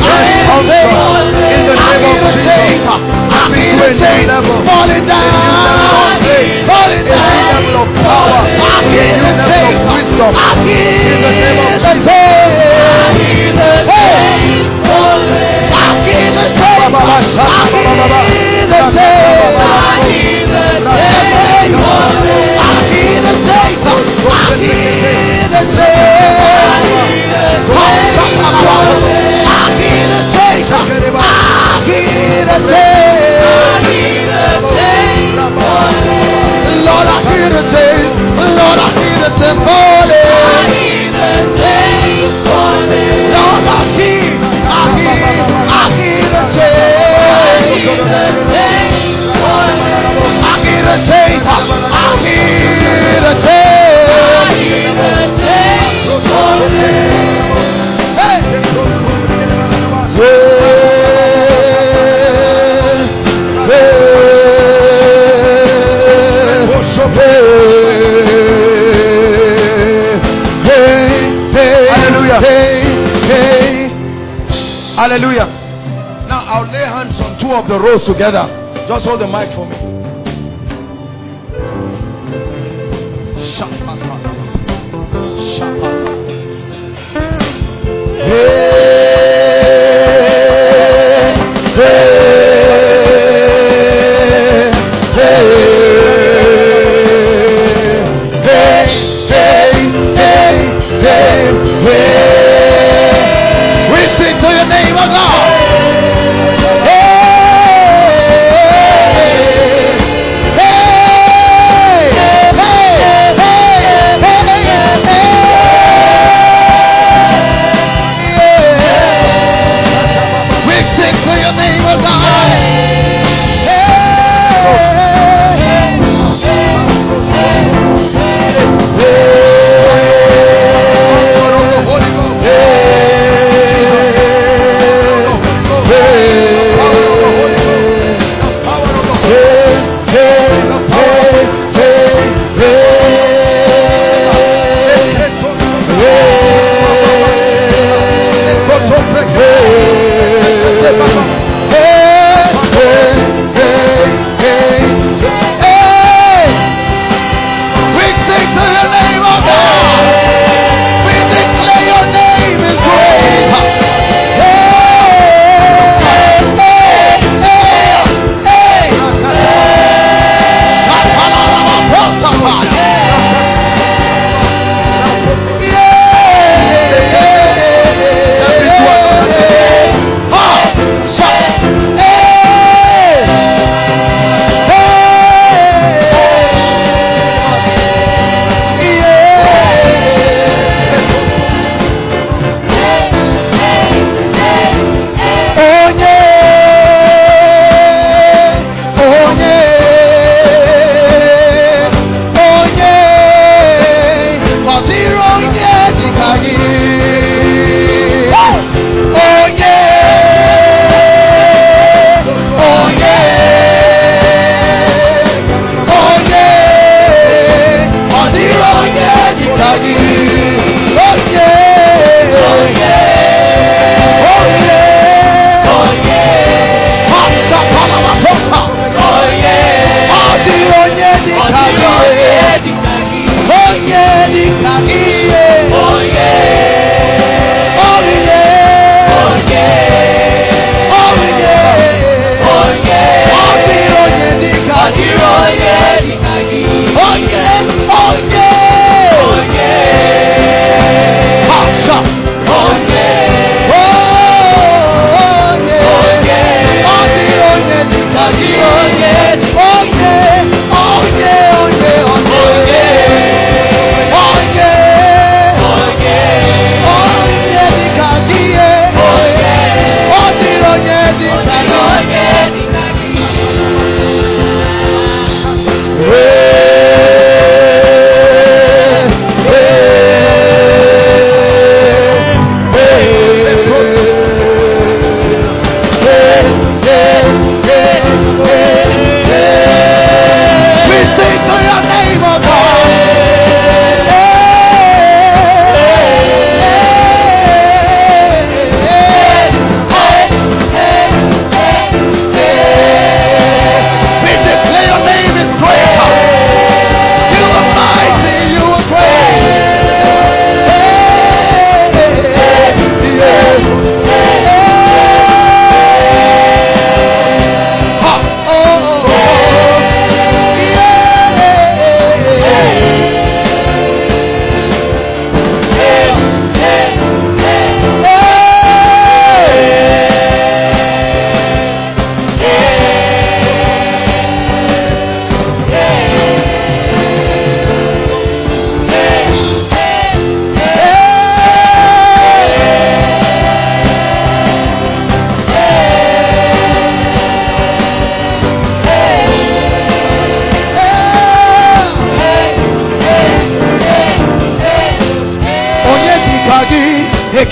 In the name of Jesus. I need a change. Falling down. Falling down. Level of power. I need a change. Wisdom. I need a change. I need a change. I need a change. Lord, I need a change. Lord, I need a change for me. I need a change for me. Lord, I need a change. I need a change. I need a change for me. Hey. Hallelujah. Now I'll lay hands on two of the rows together. Just hold the mic for me. We sing to your name, oh God. Hey, hey, hey, hey, hey.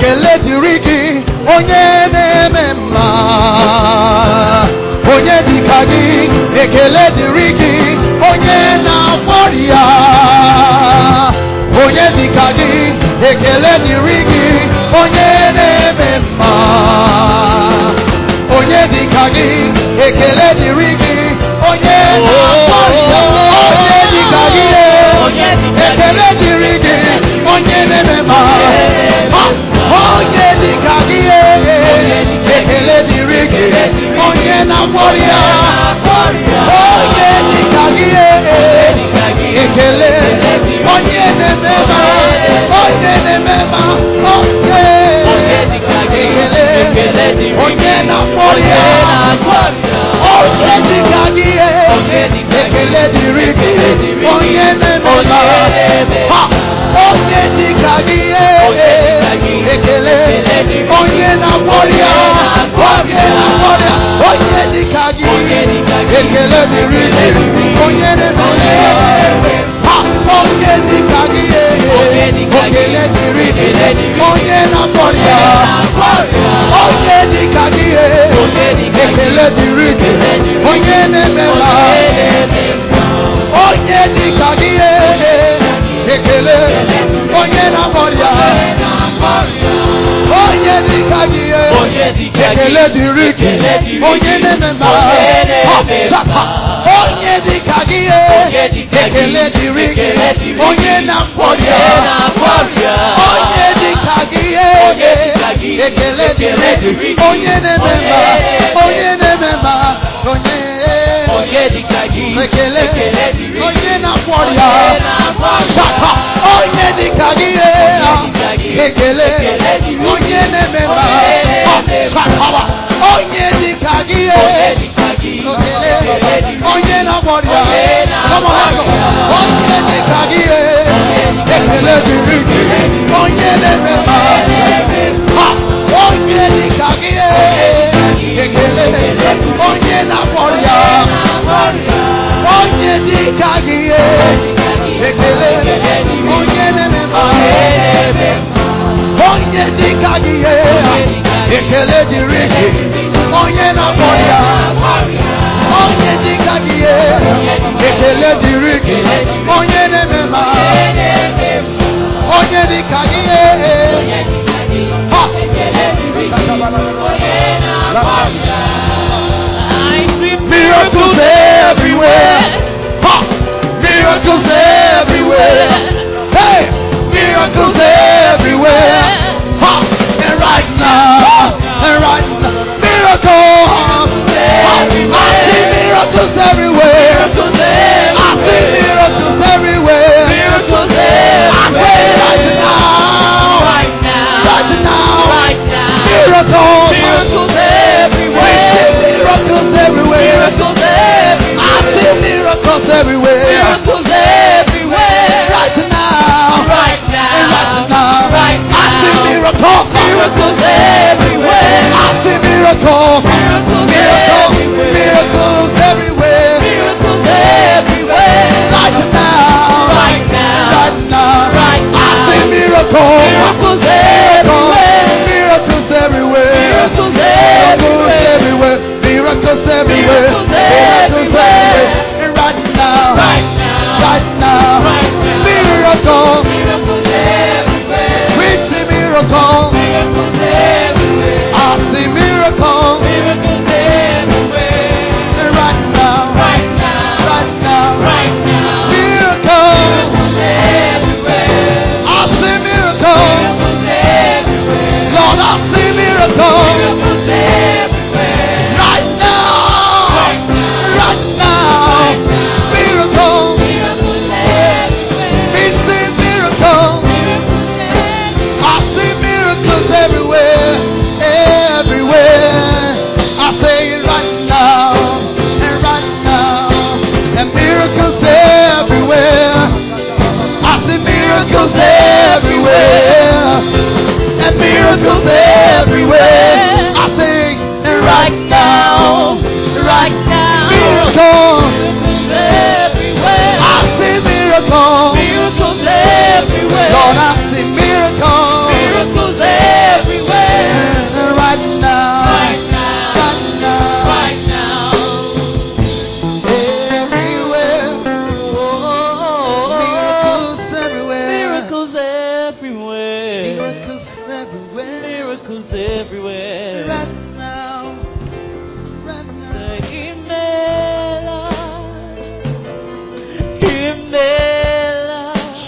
ekele dịrị gị onye na-eme mma. Onye dịka gị, ekele dịrị gị onye na-agwọrọ ya. Onye dịka gị, ekele dịrị gị onye na-eme mma. Onye dịka gị, ekele dịrị gị onye na-agwọrọ ya. Onye dịka gị, ekele dịrị gị onye na-eme mma. Onye dịka gị, ekele dịrị gị onye na-agwọrọ ya. Onye dịka gị, ekele onye na-eme mma. Onye na-eme mma. Onye ekele onye na-agwọrọ ya. Onye dịka gị, ekele dịrị gị onye na-eme mma. Onye dịka gị, ekele onye na-agwọrọ ya. Onye na-agwọrọ ya. Onye dịka gị, ekele dịrị gị onye na-eme ya. Onye dịka gị, ekele dịrị gị onye na-agwọrọ ya. Onye dịka gị, ekele dịrị gị onye na-eme ya. Onye dịka gị, ekele onye na-agwọrọ ya. Onye dịka gị, ekele dịrị gị onye na-eme mma. Onye dịka gị, ekele dịrị gị onye na-agwọrọ ya. Onye dịka gị, ekele dịrị gị onye na-eme mma. Onye na-eme mma. Onye dịka gị, ekele onye na-agwọrọ ya. Onye dịka gị, ekele onye na-eme mma. Onye dịka gị, onye na-agwọrọ ya. Onye dịka gị, ekele dịrị gị onye na-eme mma. Onye dịka gị, ekele onye na-agwọrọ ya. Onye dịka gị, ekele onye na-eme mma. Onye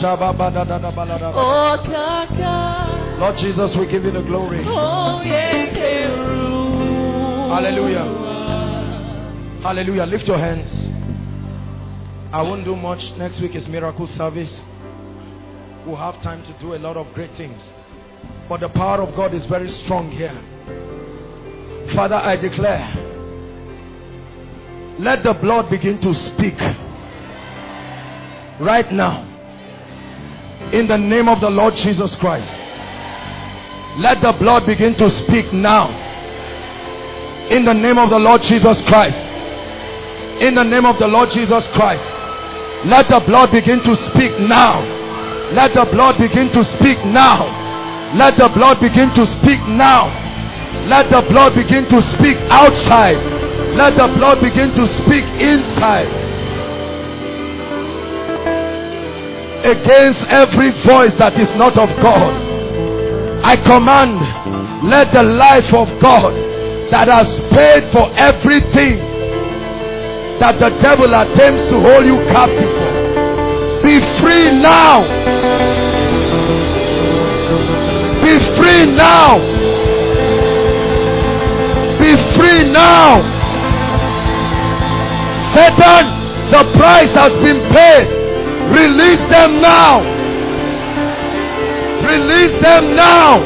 Lord Jesus, we give you the glory. Hallelujah. Hallelujah. Lift your hands. I won't do much. Next week is miracle service. We'll have time to do a lot of great things. But the power of God is very strong here. Father, I declare, let the blood begin to speak right now. In the name of the Lord Jesus Christ. Let the blood begin to speak now. In the name of the Lord Jesus Christ. In the name of the Lord Jesus Christ. Let the blood begin to speak now. Let the blood begin to speak now. Let the blood begin to speak now. Let the blood begin to speak outside. Let the blood begin to speak inside. Against every voice that is not of God, I command, let the life of God that has paid for everything that the devil attempts to hold you captive for, be free now. Be free now. Be free now. Satan, the price has been paid. Release them now. Release them now.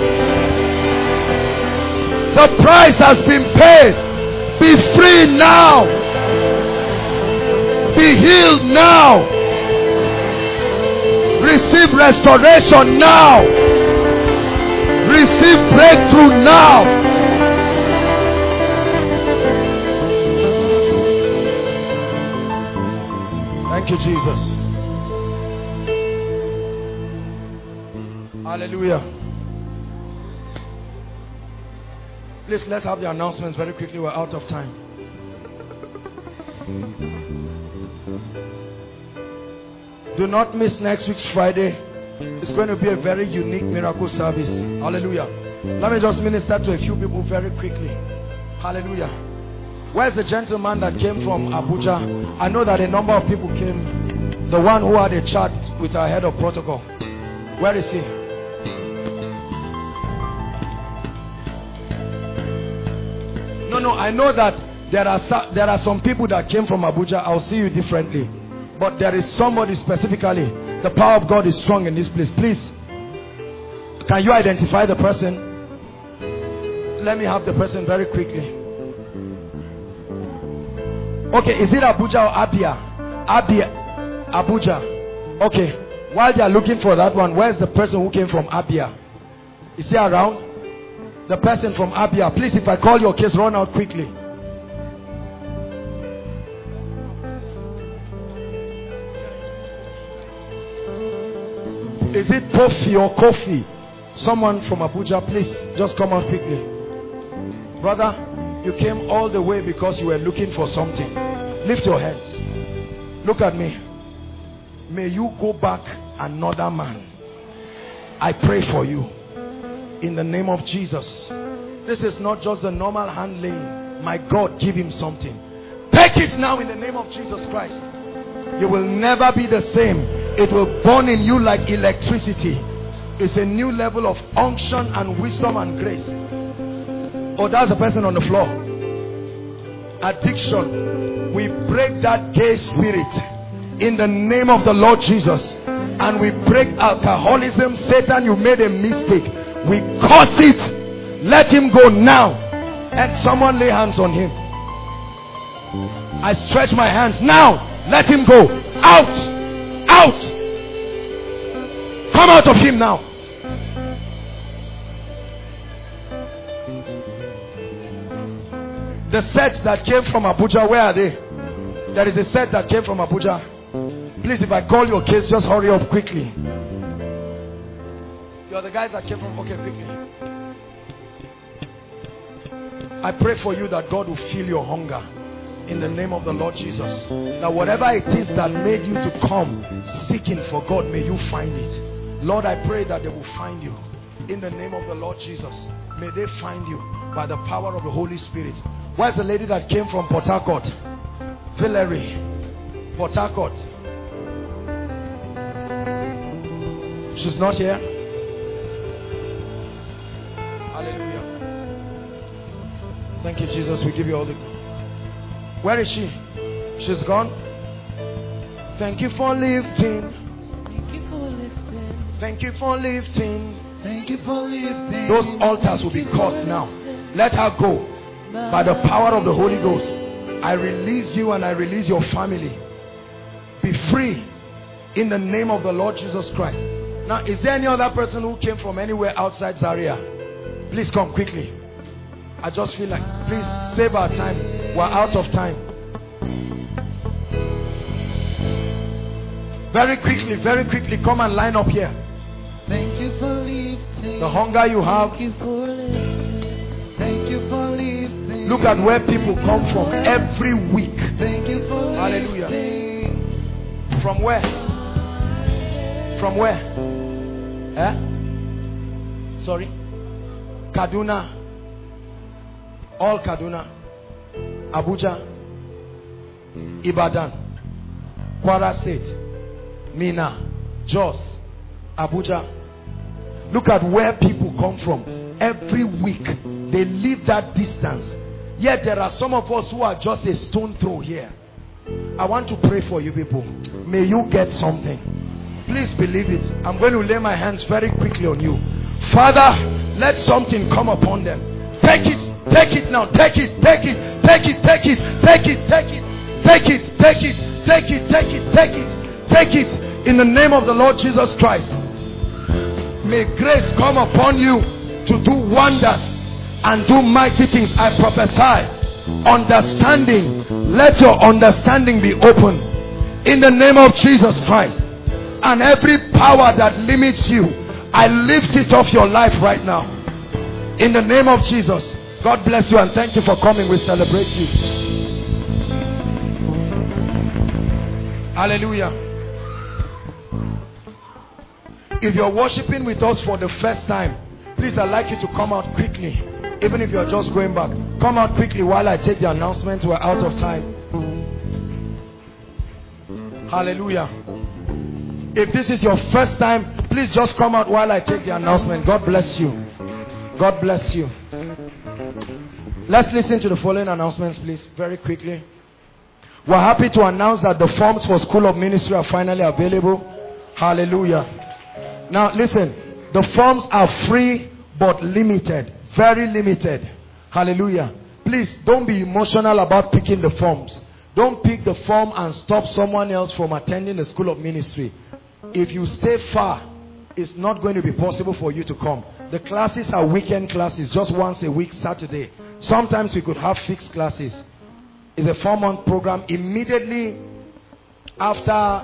The price has been paid. Be free now. Be healed now. Receive restoration now. Receive breakthrough now. Thank you, Jesus. Hallelujah. Please, let's have the announcements very quickly. We're out of time. Do not miss next week's Friday. It's going to be a very unique miracle service. Hallelujah. Let me just minister to a few people very quickly. Hallelujah. Where's the gentleman that came from Abuja? I know that a number of people came. The one who had a chat with our head of protocol. Where is he? No, I know that there are some people that came from Abuja. I'll see you differently. But there is somebody specifically. The power of God is strong in this place. Please, can you identify the person? Let me have the person very quickly. Okay, is it Abuja or Abia? Abuja. Okay. While they are looking for that one, where's the person who came from Abia? Is he around? The person from Abia. Please, if I call your case, run out quickly. Is it Kofi or Kofi? Someone from Abuja, please just come out quickly. Brother, you came all the way because you were looking for something. Lift your hands. Look at me. May you go back another man. I pray for you in the name of Jesus. This is not just the normal hand laying. My God, give him something. Take it now in the name of Jesus Christ. You will never be the same. It will burn in you like electricity. It's a new level of unction and wisdom and grace. Oh, that's the person on the floor. Addiction. We break that gay spirit in the name of the Lord Jesus. And we break alcoholism. Satan, you made a mistake. We curse it. Let him go now. And someone lay hands on him. I stretch my hands now. Let him go. Out. Out. Come out of him now. The sets that came from Abuja, where are they? There is a set that came from Abuja. Please, if I call your case, just hurry up quickly. You're the guys that came from... Okay, quickly. I pray for you that God will fill your hunger in the name of the Lord Jesus. That whatever it is that made you to come seeking for God, may you find it. Lord, I pray that they will find you in the name of the Lord Jesus. May they find you by the power of the Holy Spirit. Where's the lady that came from Port Harcourt? Valerie. Port Harcourt. She's not here. Hallelujah. Thank you, Jesus. We give you all the... Where is she? She's gone. Thank you for lifting. Thank you for lifting. Thank you for lifting. Thank you for lifting. Those altars will be cursed now. Let her go. By the power of the Holy Ghost, I release you and I release your family. Be free in the name of the Lord Jesus Christ. Now, is there any other person who came from anywhere outside Zaria? Please come quickly. I just feel like, please save our time. We're out of time. Very quickly, come and line up here. Thank you for lifting. The hunger you have. Thank you for lifting. Thank you for lifting. Look at where people come from every week. Thank you for Hallelujah. lifting. From where? From where? Eh? Sorry? Kaduna. All Kaduna. Abuja. Ibadan. Kwara State. Mina. Jos. Abuja. Look at where people come from every week. They leave that distance. Yet there are some of us who are just a stone throw here. I want to pray for you people. May you get something. Please believe it. I'm going to lay my hands very quickly on you. Father, let something come upon them. Take it. Take it now. Take it. Take it. Take it. Take it. Take it. Take it. Take it. Take it. Take it. Take it. Take it. Take it. In the name of the Lord Jesus Christ. May grace come upon you to do wonders and do mighty things. I prophesy understanding. Let your understanding be open in the name of Jesus Christ. And every power that limits you, I lift it off your life right now in the name of Jesus. God bless you and thank you for coming. We celebrate you. Hallelujah. If you're worshiping with us for the first time, please, I'd like you to come out quickly. Even if you're just going back, come out quickly while I take the announcements. We're out of time. Hallelujah. If this is your first time, please just come out while I take the announcement. God bless you. God bless you. Let's listen to the following announcements, please, very quickly. We're happy to announce that the forms for School of Ministry are finally available. Hallelujah. Now listen, the forms are free but limited, very limited. Hallelujah. Please don't be emotional about picking the forms. Don't pick the form and stop someone else from attending the School of Ministry. If you stay far, it's not going to be possible for you to come. The classes are weekend classes, just once a week, Saturday. Sometimes we could have fixed classes. It's a 4-month program. Immediately after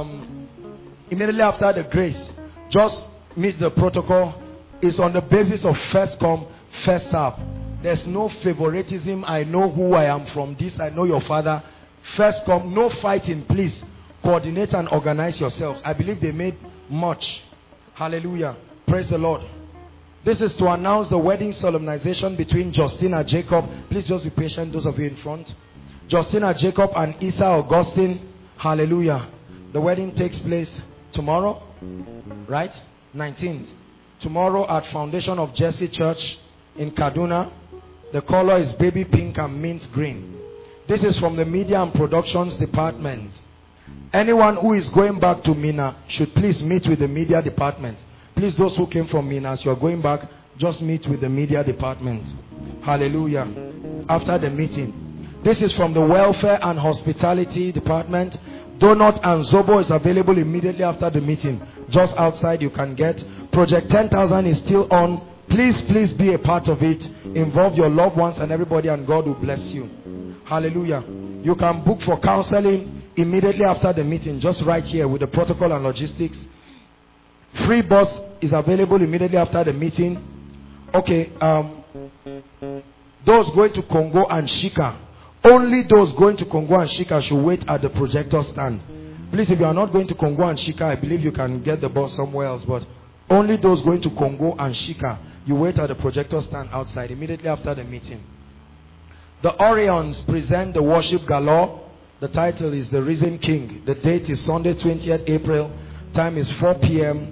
the grace, just meet the protocol. It's on the basis of first come, first serve. There's no favoritism. I know who I am from this. I know your father. First come, no fighting, please. Coordinate and organize yourselves. I believe they made much. Hallelujah. Praise the Lord. This is to announce the wedding solemnization between Justina Jacob. Please just be patient, those of you in front. Justina Jacob and Isa Augustine. Hallelujah. The wedding takes place tomorrow, right? 19th. Tomorrow at Foundation of Jesse Church in Kaduna. The color is baby pink and mint green. This is from the Media and Productions Department. Anyone who is going back to Mina should please meet with the media department. Please, those who came from Mina, as you are going back, just meet with the media department. Hallelujah. After the meeting. This is from the Welfare and Hospitality Department. Donut and Zobo is available immediately after the meeting. Just outside you can get. Project 10,000 is still on. Please be a part of it. Involve your loved ones and everybody, and God will bless you. Hallelujah. You can book for counseling immediately after the meeting, just right here with the protocol and logistics. Free bus is available immediately after the meeting. Okay, those going to Congo and Shika, only those going to Congo and Shika should wait at the projector stand. Please, if you are not going to Congo and Shika, I believe you can get the bus somewhere else, but only those going to Congo and Shika, you wait at the projector stand outside immediately after the meeting. The Orions present the worship galore. The title is The Risen King. The date is Sunday, 20th April. Time is 4 p.m.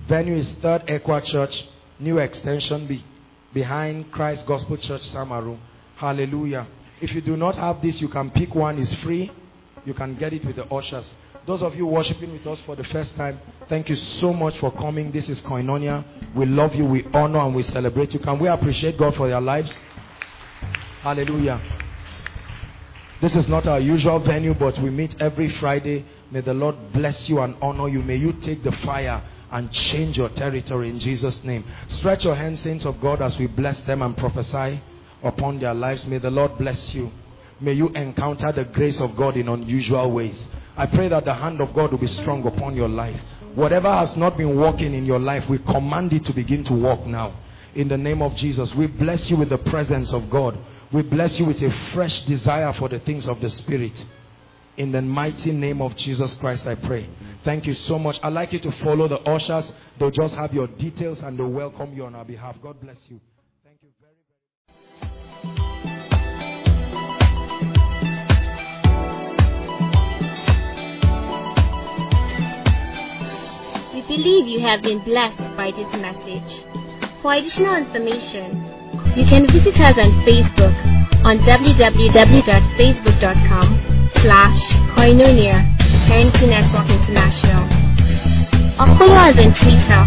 Venue is 3rd Equa Church, new extension behind Christ Gospel Church, Samaru. Hallelujah. If you do not have this, you can pick one. It's free. You can get it with the ushers. Those of you worshiping with us for the first time, thank you so much for coming. This is Koinonia. We love you, we honor, and we celebrate you. Can we appreciate God for their lives? Hallelujah. This is not our usual venue, but we meet every Friday. May the Lord bless you and honor you. May you take the fire and change your territory in Jesus' name. Stretch your hands, saints of God, as we bless them and prophesy upon their lives. May the Lord bless you. May you encounter the grace of God in unusual ways. I pray that the hand of God will be strong upon your life. Whatever has not been working in your life, we command it to begin to work now. In the name of Jesus, we bless you with the presence of God. We bless you with a fresh desire for the things of the Spirit. In the mighty name of Jesus Christ, I pray. Thank you so much. I'd like you to follow the ushers. They'll just have your details and they'll welcome you on our behalf. God bless you. Thank you very We believe you have been blessed by this message. For additional information, you can visit us on Facebook on www.facebook.com/Koinonia Currency Network International, or follow us on Twitter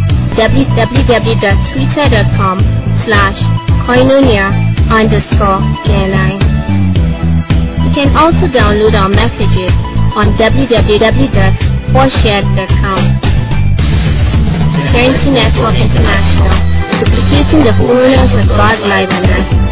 www.twitter.com/Koinonia_airline. You can also download our messages on www.forshared.com. Currency Network International, duplicating the fullness of God's life on earth.